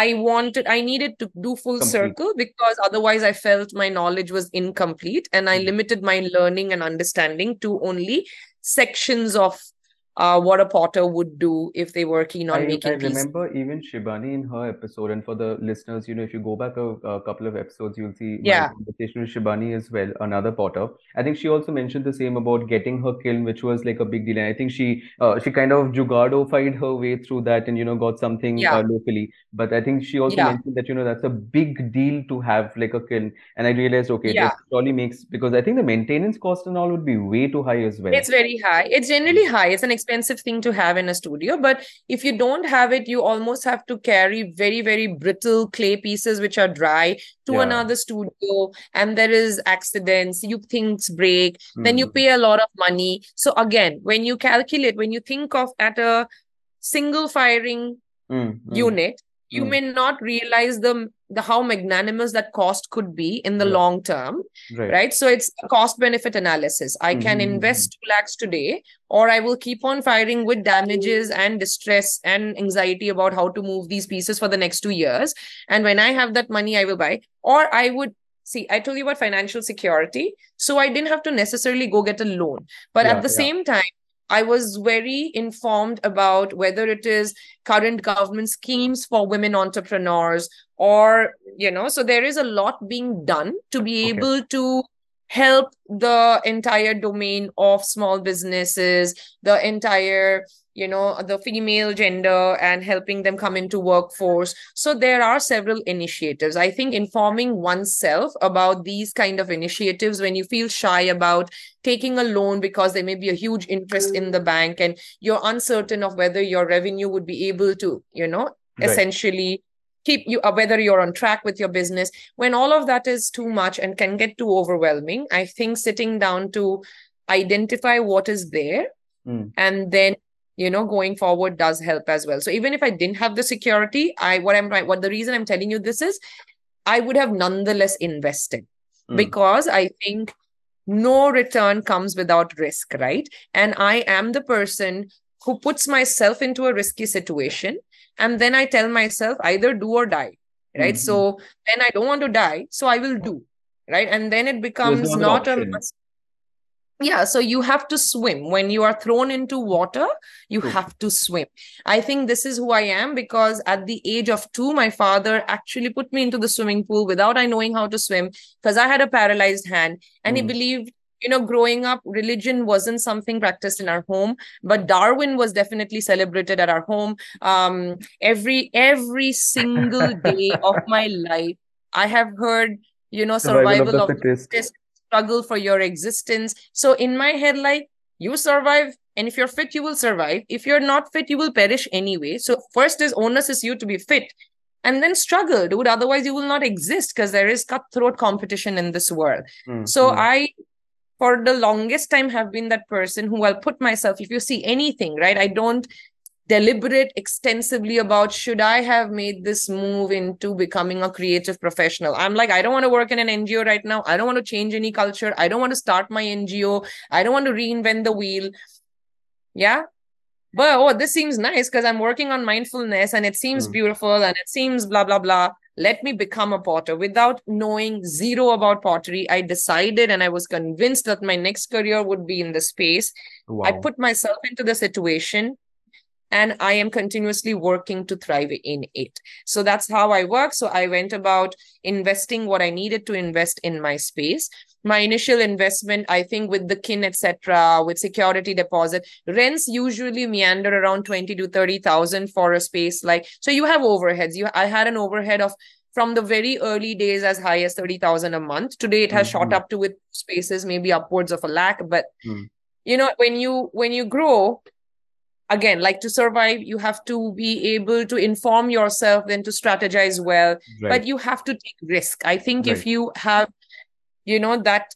I needed to do full Complete. circle because otherwise I felt my knowledge was incomplete and I Hmm. limited my learning and understanding to only sections of what a potter would do if they were keen on I making pieces. remember even Shibani in her episode, and for the listeners, if you go back a couple of episodes, you'll see my Yeah, conversation with Shibani as well, another potter. I think she also mentioned the same about getting her kiln, which was like a big deal. And I think she kind of jugardo-fied her way through that and got something yeah, locally. But I think she also yeah, mentioned that that's a big deal to have like a kiln. And I realized, okay, yeah. this surely makes, because I think the maintenance cost and all would be way too high as well. It's very high. It's Mm. generally high. It's an expensive thing to have in a studio. But if you don't have it, you almost have to carry very, very brittle clay pieces which are dry to Yeah. another studio. And there is accidents, you things break, then you Mm. pay a lot of money. So again, when you calculate, when you think of at a single firing Mm. Mm. unit, you Mm. may not realize the how magnanimous that cost could be in the Right. long term, Right. right? So it's a cost benefit analysis. I can Mm-hmm. invest 2 lakhs today, or I will keep on firing with damages and distress and anxiety about how to move these pieces for the next 2 years. And when I have that money, I will buy, or I would. See, I told you about financial security. So I didn't have to necessarily go get a loan. But at Yeah, the yeah. same time, I was very informed about whether it is current government schemes for women entrepreneurs or so there is a lot being done to be Okay. able to help the entire domain of small businesses, the entire, the female gender, and helping them come into workforce. So there are several initiatives. I think informing oneself about these kind of initiatives, when you feel shy about taking a loan because there may be a huge interest in the bank and you're uncertain of whether your revenue would be able to, Right. essentially keep you, whether you're on track with your business. When all of that is too much and can get too overwhelming, I think sitting down to identify what is there, Mm. and then, going forward does help as well. So even if I didn't have the security, what the reason I'm telling you this is, I would have nonetheless invested, Mm. because I think no return comes without risk, right? And I am the person who puts myself into a risky situation, and then I tell myself either do or die, right? Mm. So then I don't want to die, so I will do, right? And then it So it's becomes not an not a option. must. Yeah, so you have to swim. When you are thrown into water, you True. have to swim. I think this is who I am, because at the age of 2, my father actually put me into the swimming pool without I knowing how to swim, because I had a paralyzed hand. And he Mm. believed, growing up, religion wasn't something practiced in our home, but Darwin was definitely celebrated at our home. Every single day of my life, I have heard, Survival of survival the of the fittest. fittest, struggle for your existence. So in my head, like, you survive, and if you're fit, you will survive. If you're not fit, you will perish anyway. So first is onus is you to be fit, and then struggle, dude. Otherwise, you will not exist, because there is cutthroat competition in this world. Mm. So Mm. I, for the longest time, have been that person who I'll put myself, if you see anything, right? I don't deliberate extensively about should I have made this move into becoming a creative professional. I'm like, I don't want to work in an NGO right now. I don't want to change any culture. I don't want to start my NGO. I don't want to reinvent the wheel. Yeah. But oh, this seems nice because I'm working on mindfulness and it seems Mm. beautiful and it seems blah, blah, blah. Let me become a potter. Without knowing zero about pottery, I decided and I was convinced that my next career would be in the space. I Wow. put myself into the situation, and I am continuously working to thrive in it. So that's how I work. So I went about investing what I needed to invest in my space. My initial investment, I think, with the kin, etc., with security deposit, rents usually meander around 20 to 30,000 for a space. Like, so you have overheads. I had an overhead of, from the very early days, as high as 30,000 a month. Today it has shot Mm. up to, with spaces, maybe upwards of a lakh. But Mm. when you grow, again, like, to survive, you have to be able to inform yourself, then to strategize well, Right. but you have to take risk. I think if Right. you have, that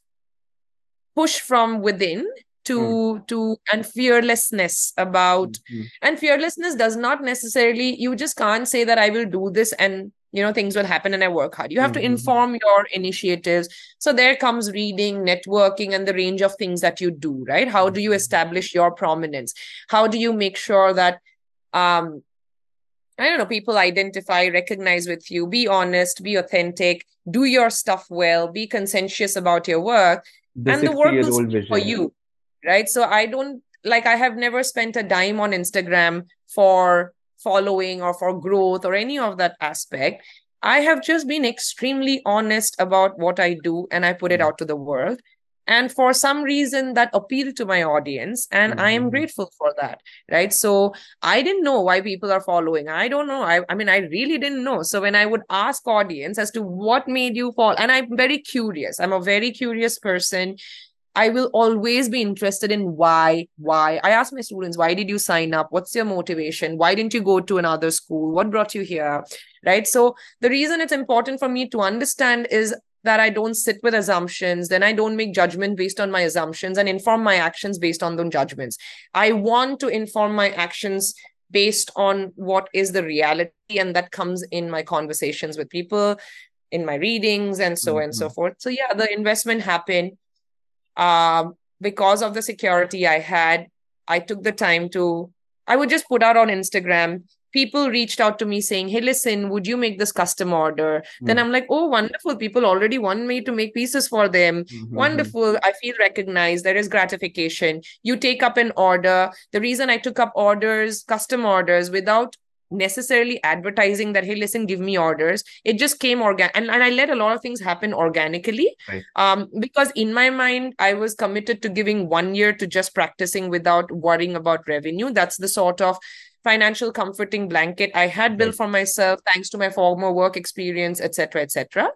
push from within, Mm. to and fearlessness about, Mm. and fearlessness does not necessarily, you just can't say that I will do this and things will happen and I work hard. You have to Mm. inform your initiatives. So there comes reading, networking, and the range of things that you do, right? How do you Mm. establish your prominence? How do you make sure that, um I don't know, people identify, recognize with you, be honest, be authentic, do your stuff well, be conscientious about your work, The and the work will 60-year-old speak for vision. you, right? So I don't, like, I have never spent a dime on Instagram for following or for growth or any of that aspect. I have just been extremely honest about what I do, and I put it Mm. out to the world. And for some reason that appealed to my audience, and I am Mm. grateful for that, right? So I didn't know why people are following. I don't know. I mean, I really didn't know. So when I would ask audience as to what made you fall, and I'm very curious, I'm a very curious person. I will always be interested in why. Why? I ask my students, why did you sign up? What's your motivation? Why didn't you go to another school? What brought you here? Right. So the reason it's important for me to understand is that I don't sit with assumptions, then I don't make judgment based on my assumptions and inform my actions based on those judgments. I want to inform my actions based on what is the reality, and that comes in my conversations with people, in my readings, and so on and so Mm. forth. So yeah, the investment happened. Because of the security I had, I took the time to, I would just put out on Instagram. People reached out to me saying, hey, listen, would you make this custom order? Then Mm. I'm like, oh, wonderful. People already want me to make pieces for them. Mm. Wonderful. I feel recognized. There is gratification. You take up an order. The reason I took up orders, custom orders, without necessarily advertising that, hey, listen, give me orders. It just came and I let a lot of things happen organically. Right. Because in my mind, I was committed to giving 1 year to just practicing without worrying about revenue. That's the sort of financial comforting blanket I had built Right. for myself, thanks to my former work experience, etc., etc.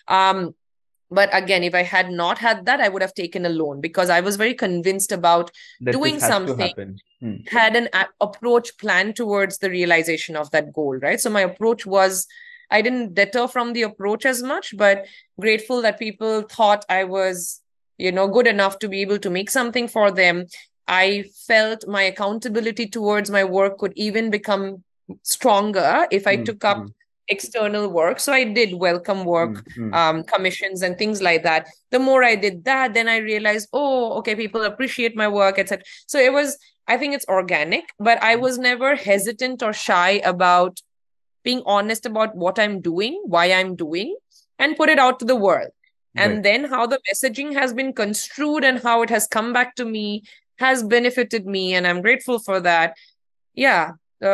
But again, if I had not had that, I would have taken a loan because I was very convinced about That this doing has to something, happen. Hmm. had an approach plan towards the realization of that goal, right? So my approach was, I didn't deter from the approach as much, but grateful that people thought I was, good enough to be able to make something for them. I felt my accountability towards my work could even become stronger if I Hmm. took up Hmm. external work. So I did welcome Hmm. work, Hmm. commissions and things like that. The more I did that, then I realized, oh, okay, people appreciate my work, etc. So it was, I think it's organic, but I was never hesitant or shy about being honest about what I'm doing, why I'm doing, and put it out to the world. Right. And then how the messaging has been construed and how it has come back to me has benefited me. And I'm grateful for that. Yeah.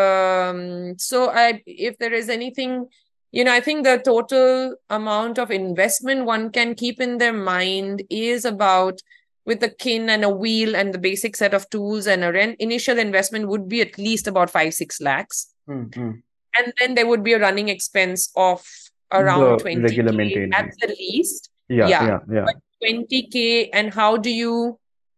So if there is anything, I think the total amount of investment one can keep in their mind is about, with a kin and a wheel and the basic set of tools and a rent, initial investment would be at least about 5-6 lakhs. Hmm. Hmm. And then there would be a running expense of around The regular 20K at maintenance. the least. Yeah. Yeah. Yeah. Yeah. But 20K, and how do you,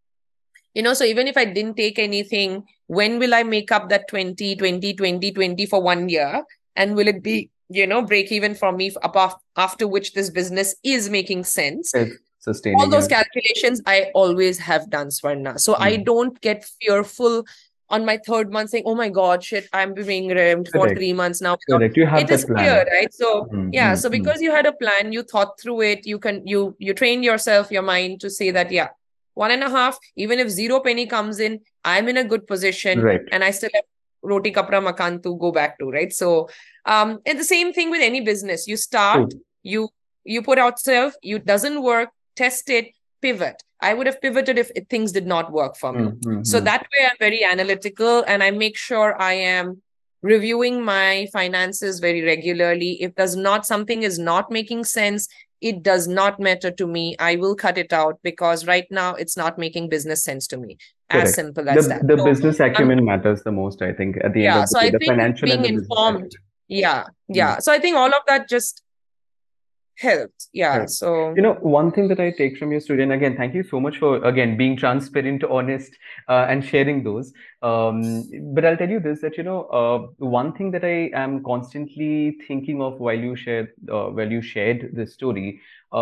so even if I didn't take anything, when will I make up that 20, 20, 20, 20 for 1 year? And will it be, break even for me after which this business is making sense? It's All sustaining. those Yeah. calculations I always have done, Swarna. So I Hmm. don't get fearful on my third month saying, oh my God, shit, I'm being rammed for Correct. 3 months now. Correct. You have It is that clear, plan. right? So Hmm. yeah, Hmm. so Hmm. because you had a plan, you thought through it, you trained yourself, your mind to say that, yeah, 1.5, even if zero penny comes in, I'm in a good position Right. and I still have roti kapra makan to go back to, right? So and the same thing with any business. You start, True. you put out self, you doesn't work, test it, pivot. I would have pivoted if things did not work for Hmm. me. Hmm. So Hmm. that way I'm very analytical and I make sure I am reviewing my finances very regularly. If does not something is not making sense, it does not matter to me. I will cut it out because right now it's not making business sense to me. As Correct. simple as The that. the So business um acumen matters the most, I think, at the end yeah, of the so day, I the think financial and being the business informed, acumen. yeah, Hmm. yeah. So I think all of that just helped. Yeah. Right. So One thing that I take from your story, and again, thank you so much for again being transparent, honest, and sharing those. But I'll tell you this that one thing that I am constantly thinking of while you shared this story,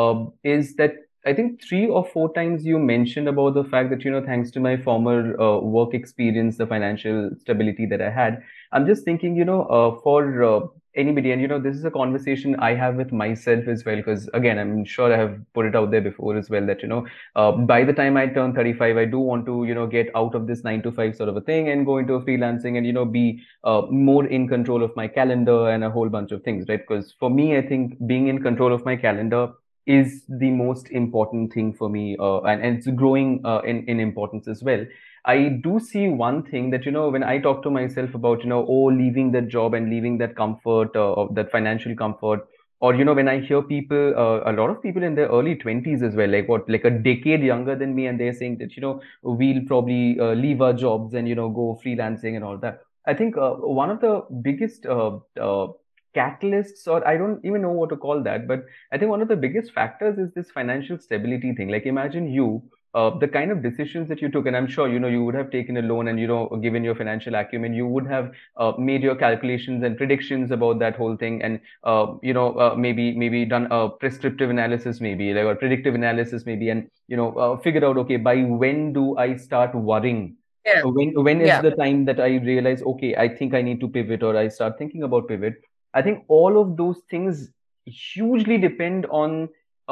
is that I think 3 or 4 times you mentioned about the fact that thanks to my former work experience, the financial stability that I had. I'm just thinking, for anybody, and this is a conversation I have with myself as well, because again, I'm sure I have put it out there before as well that by the time I turn 35, I do want to get out of this 9 to 5 sort of a thing and go into freelancing and be more in control of my calendar and a whole bunch of things, right? Because for me, I think being in control of my calendar is the most important thing for me, and it's growing in importance as well. I do see one thing that, when I talk to myself about, oh, leaving that job and leaving that comfort, of that financial comfort, or, when I hear people, a lot of people in their early 20s as well, like what, like a decade younger than me, and they're saying that, we'll probably leave our jobs and, go freelancing and all that. I think one of the biggest catalysts, or I don't even know what to call that, but I think one of the biggest factors is this financial stability thing. Like, imagine the kind of decisions that you took, and I'm sure you would have taken a loan, and given your financial acumen, you would have made your calculations and predictions about that whole thing, and maybe done a prescriptive analysis, maybe like a predictive analysis, maybe, and figure out, okay, by when do I start worrying? yeah, When is yeah, the time that I realize, okay, I think I need to pivot, or I start thinking about pivot? I think all of those things hugely depend on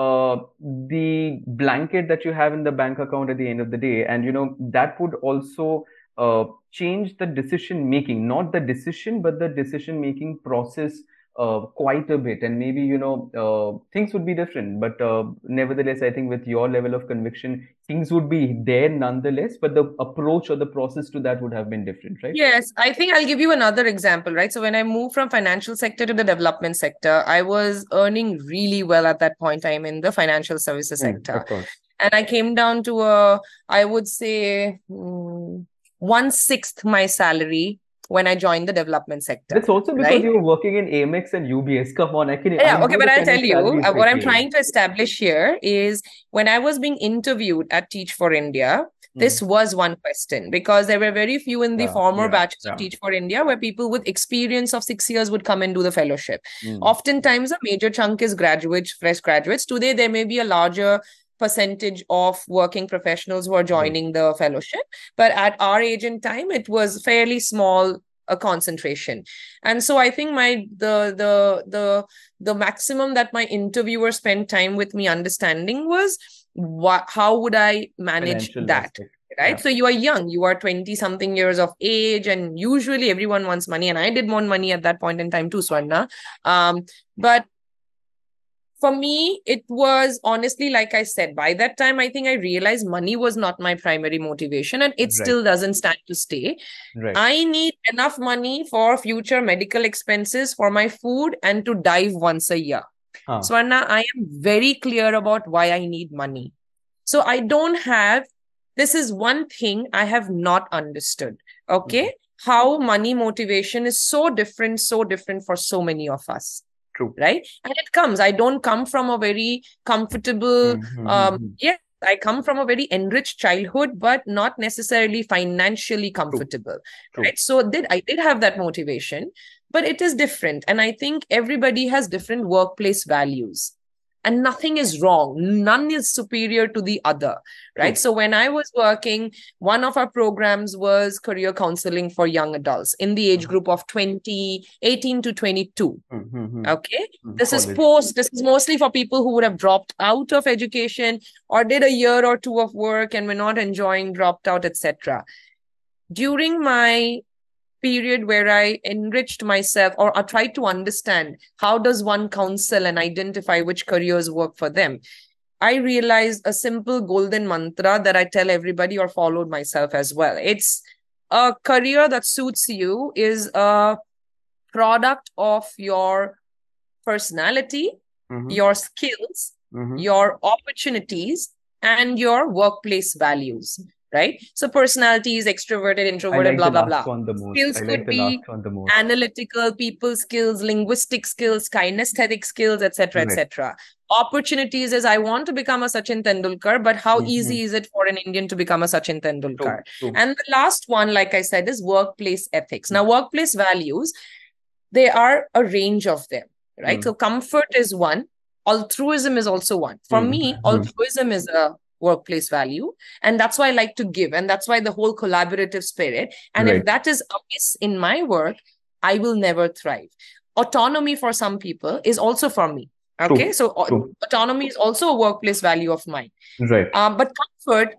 the blanket that you have in the bank account at the end of the day, and that would also change the decision making, not the decision, but the decision making process quite a bit, and maybe things would be different. But nevertheless, I think with your level of conviction, things would be there nonetheless. But the approach or the process to that would have been different, right? Yes, I think I'll give you another example, right? So when I moved from financial sector to the development sector, I was earning really well at that point time in the financial services sector. Of course. And I came down to I would say, 1/6 my salary when I joined the development sector, That's also because right? you were working in Amex and UBS. Come on, I Yeah, okay, know but the I'll kind tell of you salaries they what I'm pay. trying to establish here is when I was being interviewed at Teach for India, Hmm. this was one question because there were very few in the Yeah, former yeah, batches of yeah. Teach for India where people with experience of 6 years would come and do the fellowship. Hmm. Oftentimes, a major chunk is graduates, fresh graduates. Today, there may be a larger percentage of working professionals who are Right. joining the fellowship, but at our age and time, it was fairly small a concentration. And so I think the maximum that my interviewer spent time with me understanding was how would I manage Financial that? aspect. Right. Yeah. So you are young, you are 20 something years of age, and usually everyone wants money. And I did want money at that point in time too, Swarna. But for me, it was honestly, like I said, by that time, I think I realized money was not my primary motivation, and it Right. still doesn't stand to stay. Right. I need enough money for future medical expenses, for my food, and to dive once a year. Huh. Swarna, I am very clear about why I need money. So I don't have, this is one thing I have not understood. Mhm. Okay. How money motivation is so different for so many of us. True. Right. And it comes, I don't come from a very comfortable, Mm-hmm. yeah, I come from a very enriched childhood, but not necessarily financially True. comfortable. True. Right. So I did have that motivation, but it is different. And I think everybody has different workplace values. And nothing is wrong. None is superior to the other. Right. True. So when I was working, one of our programs was career counseling for young adults in the age group of 18 to 22. Mm-hmm. Okay. This is College. this is mostly for people who would have dropped out of education or did a year or two of work and were not enjoying, dropped out, etc. During my period where I enriched myself or I tried to understand how does one counsel and identify which careers work for them, I realized a simple golden mantra that I tell everybody or followed myself as well. It's a career that suits you is a product of your personality, Mm-hmm. your skills, Mm-hmm. your opportunities, and your workplace values, right? So, personality is extroverted, I introverted, like blah, the blah, last blah. one the most. Skills I like could the last be one the most. analytical, people skills, linguistic skills, kinesthetic skills, etc., Right. etc. Opportunities is I want to become a Sachin Tendulkar, but how Mm-hmm. easy is it for an Indian to become a Sachin Tendulkar? True. True. And the last one, like I said, is workplace ethics. Now, workplace values, there are a range of them, right? Mm-hmm. So comfort is one, altruism is also one. For me, Mm-hmm. altruism is a workplace value, and that's why I like to give, and that's why the whole collaborative spirit. And if Right. that is amiss in my work, I will never thrive. Autonomy for some people is also for me. Okay, True. so True. autonomy is also a workplace value of mine. Right. But comfort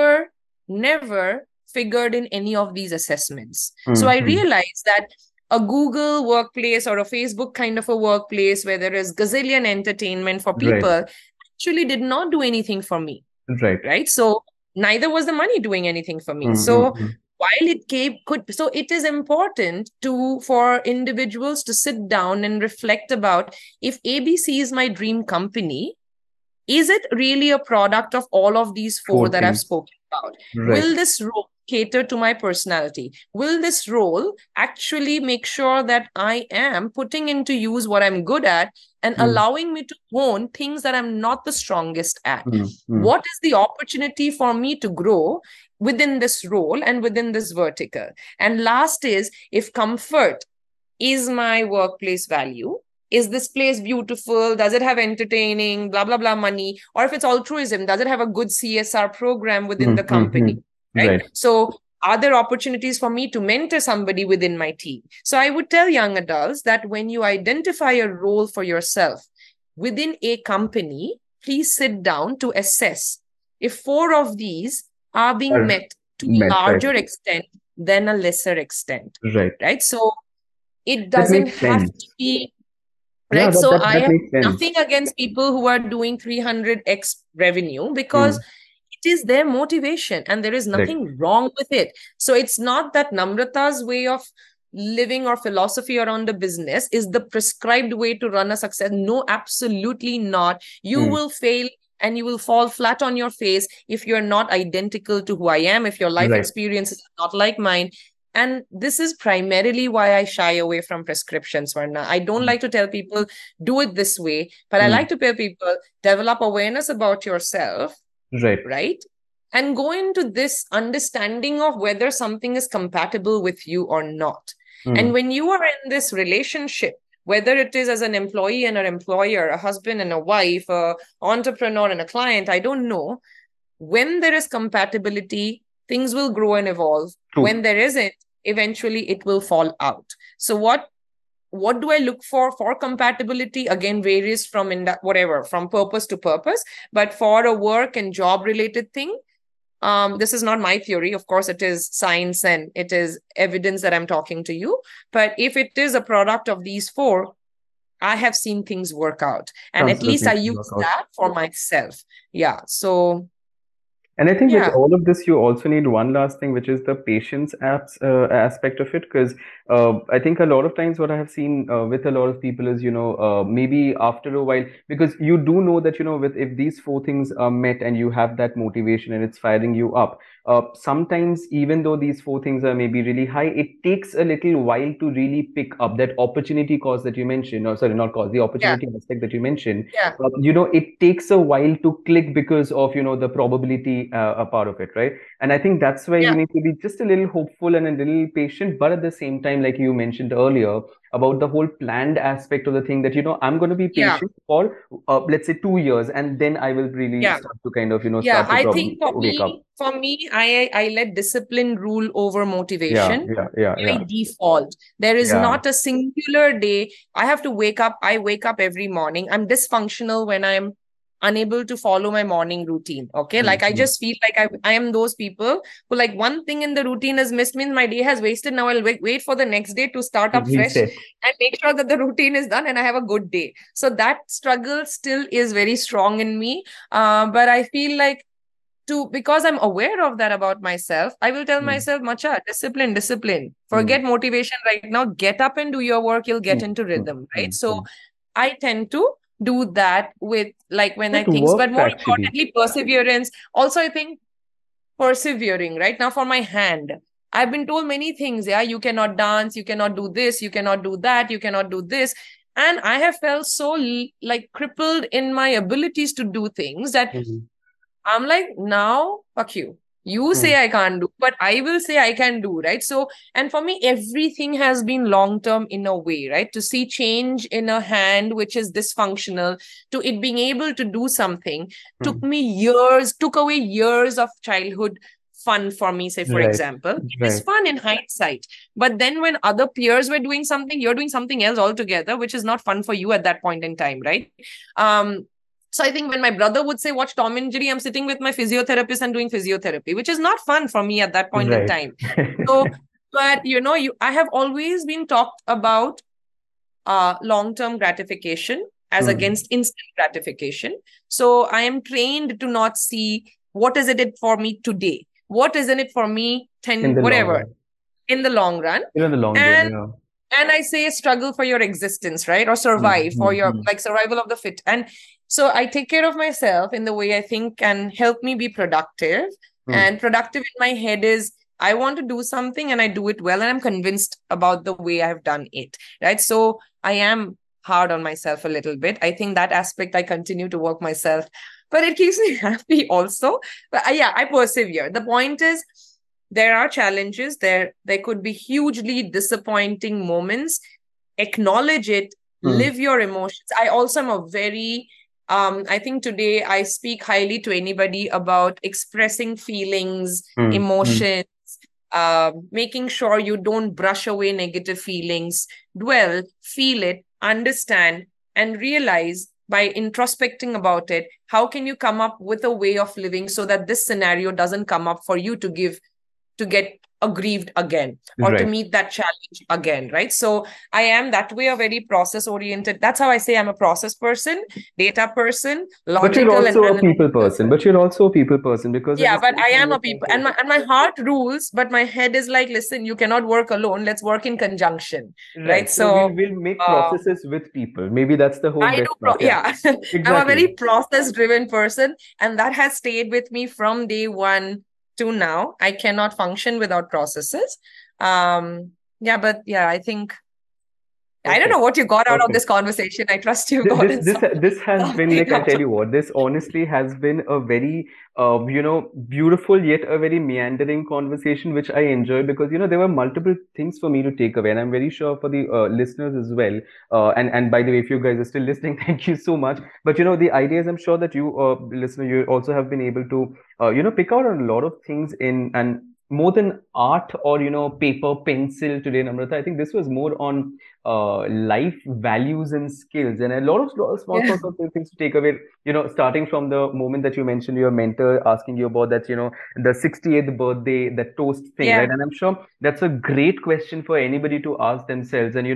never figured in any of these assessments. So I Mm-hmm. realized that a Google workplace or a Facebook kind of a workplace where there is gazillion entertainment for Right. people actually did not do anything for me, Right. right? So neither was the money doing anything for me. So Mm-hmm. while it so it is important for individuals to sit down and reflect about if ABC is my dream company, is it really a product of all of these four Four that I've things. spoken about? Right. Will this role cater to my personality? Will this role actually make sure that I am putting into use what I'm good at and Mm-hmm. allowing me to hone things that I'm not the strongest at? Mm-hmm. What is the opportunity for me to grow within this role and within this vertical? And last is if comfort is my workplace value, is this place beautiful, does it have entertaining blah blah blah money, or if it's altruism, does it have a good CSR program within the Mm-hmm. company, right? Right. So are there opportunities for me to mentor somebody within my team? So I would tell young adults that when you identify a role for yourself within a company, please sit down to assess if four of these are being Are met to a met. Right. larger extent than a lesser extent, Right. right? So it That doesn't makes have to sense. be Yeah, right? So I that have makes sense. nothing against people who are doing 300x revenue, because Mm, it is their motivation and there is correct. nothing wrong with it. So it's not that Namrata's way of living or philosophy around the business is the prescribed way to run a success. No, absolutely not. You Mm, will fail and you will fall flat on your face if you're not identical to who I am, if your life right. experience is not like mine. And this is primarily why I shy away from prescriptions, Varna. I don't Mm, like to tell people do it this way, but I mm, like to tell people develop awareness about yourself, right. right? And go into this understanding of whether something is compatible with you or not. And Mm, when you are in this relationship, whether it is as an employee and an employer, a husband and a wife, a entrepreneur and a client, I don't know, when there is compatibility, things will grow and evolve. When true. there isn't, eventually it will fall out. So what do I look for compatibility? Again, varies from whatever, from purpose to purpose. But for a work and job related thing, this is not my theory. Of course, it is science and it is evidence that I'm talking to you. But if it is a product of these four, I have seen things work out. And at least Considerably I work use out. that for myself. Yeah. So, And I think with yeah. all of this, you also need one last thing, which is the patience aspect of it. Because I think a lot of times what I have seen with a lot of people is, maybe after a while, because you do know that, with if these four things are met and you have that motivation and it's firing you up, sometimes even though these four things are maybe really high, it takes a little while to really pick up that opportunity cost that you mentioned, or sorry, not cost, the Yeah. opportunity aspect that you mentioned. Yeah. It takes a while to click because of the probability a part of it, right? And I think that's why you Yeah. need to be just a little hopeful and a little patient, but at the same time, like you mentioned earlier about the whole planned aspect of the thing, that I'm going to be Yeah. patient for let's say 2 years, and then I will really Yeah. start to kind of Yeah, start to I probably think for wake up. me, I let discipline rule over Yeah, motivation yeah, yeah, by yeah, default. There is yeah. not a singular day. I have to wake up. I wake up every morning. I'm dysfunctional when I'm unable to follow my morning routine. Okay. Like I Mhm. just feel like I am those people who, like, one thing in the routine is missed means my day has wasted. Now I'll wait for the next day to start up fresh Reset. and make sure that the routine is done and I have a good day. So that struggle still is very strong in me. But I feel like, because I'm aware of that about myself, I will tell Mm, myself, Macha, discipline, discipline. mm, Forget motivation right now. Get up and do your work. You'll get mm, into mm, rhythm, right? mm, So mm. I tend to do that with, like, when I That think, but works more actually. importantly, perseverance. Also, I think persevering, right? Now for my hand, I've been told many things. Yeah, you cannot dance, you cannot do this, you cannot do that, you cannot do this. And I have felt so like crippled in my abilities to do things that Mm, I'm like, now, fuck you. You say mm, I can't do, but I will say I can do, right? So, and for me, everything has been long term in a way, right? To see change in a hand which is dysfunctional to it being able to do something took mm. me years, took away years of childhood fun for me, say, for Right, example. It is right. fun in hindsight. But then when other peers were doing something, you're doing something else altogether, which is not fun for you at that point in time, right? Um, so I think when my brother would say, watch Tom and Jerry, I'm sitting with my physiotherapist and doing physiotherapy, which is not fun for me at that point in Right. time. So, but I have always been talked about long-term gratification as Mm. against instant gratification. So I am trained to not see what is it for me today, what is in it for me In 10, the long whatever, run. in the long run. The long game, And yeah. I say struggle for your existence, right? Or Mm, survive for mm, your, mm, like, survival of the fit. And so I take care of myself in the way I think can help me be productive. mm. And productive in my head is I want to do something and I do it well and I'm convinced about the way I've done it, right? So I am hard on myself a little bit. I think that aspect I continue to work myself, but it keeps me happy also. But yeah, I persevere. The point is, there are challenges, there could be hugely disappointing moments. Acknowledge it, Mm, live your emotions. I also am a very I think today I speak highly to anybody about expressing feelings, mm, mm. emotions, making sure you don't brush away negative feelings. Dwell, feel it, understand, and realize, by introspecting about it, how can you come up with a way of living so that this scenario doesn't come up for you to get aggrieved again or to Right. meet that challenge again, right? So I am that way a very process oriented. That's how I say I'm a process person, data person, But you're logical and also a people analytical person. person. But you're also a people person because at Yeah, the but same I time am you're a trying people, to. and my heart rules, but my head is like, listen, you cannot work alone. Let's work in conjunction, right? Right. So So we'll make uh, processes with people. Maybe that's the whole I best do, part. Yeah. yeah. I'm a Exactly. very process driven person, and that has stayed with me from day one to now. I cannot function without processes. Yeah, but yeah, I think I don't know Perfect. what you got out of this Perfect. conversation. I trust you Th- This gotten this this has been something like, I'll out tell of you what, this honestly has been a very beautiful yet a very meandering conversation which I enjoy because there were multiple things for me to take away, and I'm very sure for the listeners as well. And by the way, if you guys are still listening, thank you so much. But the idea is, I'm sure that you listener, you also have been able to pick out a lot of things in, and more than art or paper pencil today, Namrata. I think this was more on life values and skills, and a lot of small yeah. sorts of things to take away. Starting from the moment that you mentioned your mentor asking you about that, the 68th birthday, that toast thing, right? Yeah. And I'm sure that's a great question for anybody to ask themselves, and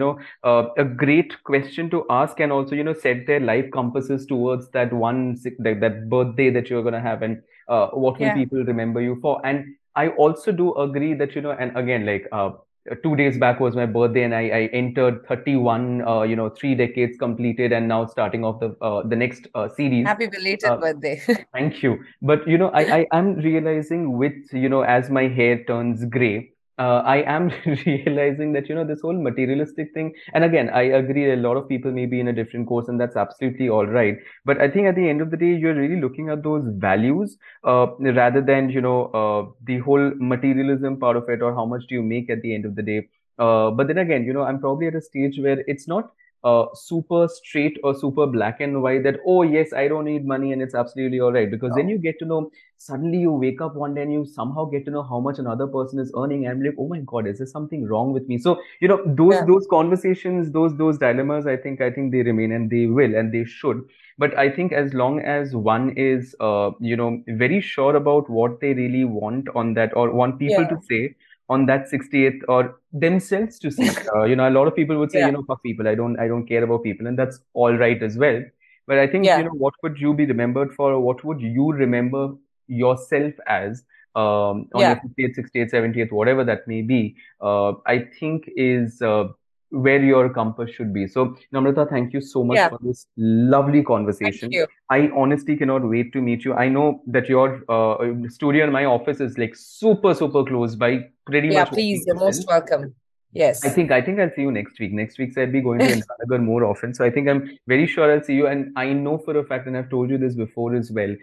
a great question to ask, and also set their life compasses towards that that birthday that you're gonna have, and what will Yeah. people remember you for. And I also do agree that and again, like 2 days back was my birthday, and I entered 31, 3 decades completed, and now starting off the next series. Happy belated uh, birthday. Thank you. But I am realizing with as my hair turns gray, I am realizing that this whole materialistic thing. And again, I agree. A lot of people may be in a different course, and that's absolutely all right. But I think at the end of the day, you're really looking at those values rather than the whole materialism part of it, or how much do you make at the end of the day. But then again, I'm probably at a stage where it's not super straight or super black and white, that oh yes, I don't need money and it's absolutely all right, because then Oh, you get to know, suddenly you wake up one day and you somehow get to know how much another person is earning, and I'm like, oh my god, is there something wrong with me? So those yeah. those conversations, those dilemmas, I think they remain, and they will, and they should. But I think as long as one is very sure about what they really want on that, or want people to Yeah. say on that 68th, or themselves to see. A lot of people would say, Yeah. fuck people. I don't care about people, and that's all right as well. But I think, Yeah. what would you be remembered for, or what would you remember yourself as on your Yeah. 50th, 60th, 70th, whatever that may be, I think is where your compass should be. So, Namrata, thank you so much Yeah. for this lovely Thank conversation. you. I honestly cannot wait to meet you. I know that your studio and my office is like super, super close by, pretty Yeah, much walking please, you're most distance. welcome. I Yes. think I think I'll see you next week. Next week, I'll be going to Indranagar more often. So I think I'm very sure I'll see you. And I know for a fact, and I've told you this before as well,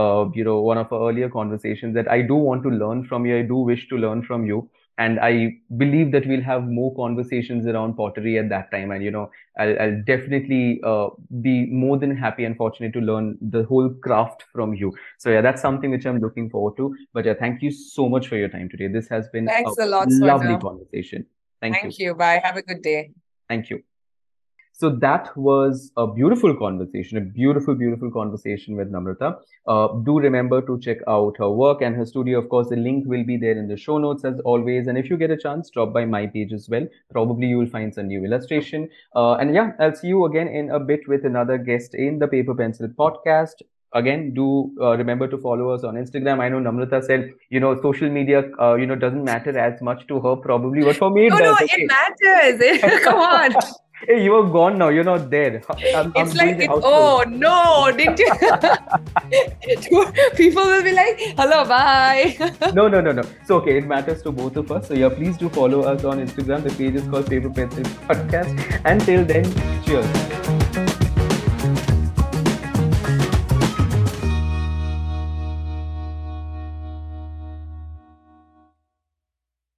one of our earlier conversations, that I do want to learn from you. I do wish to learn from you. And I believe that we'll have more conversations around pottery at that time. And I'll definitely be more than happy and fortunate to learn the whole craft from you. So yeah, that's something which I'm looking forward to. But yeah, thank you so much for your time today. This has been a Thanks a lot, lovely Swarna. conversation. Thank you. Thank you. Bye. Have a good day. Thank you. So that was a beautiful conversation, a beautiful, beautiful conversation with Namrata. Do remember to check out her work and her studio. Of course, the link will be there in the show notes as always. And if you get a chance, drop by my page as well. Probably you will find some new illustration. And yeah, I'll see you again in a bit with another guest in the Paper Pencil podcast. Again, do remember to follow us on Instagram. I know Namrata said, social media, doesn't matter as much to her probably, but for me it No, no, does. it Okay. matters. Come on. Hey, you are gone now. You're not there. It's I'm like doing the it's outro. oh no, didn't you? People will be like, hello, bye. No, no, no, no. So, okay, it matters to both of us. So, yeah, please do follow us on Instagram. The page is called Paper Pencil Podcast. Until then, cheers.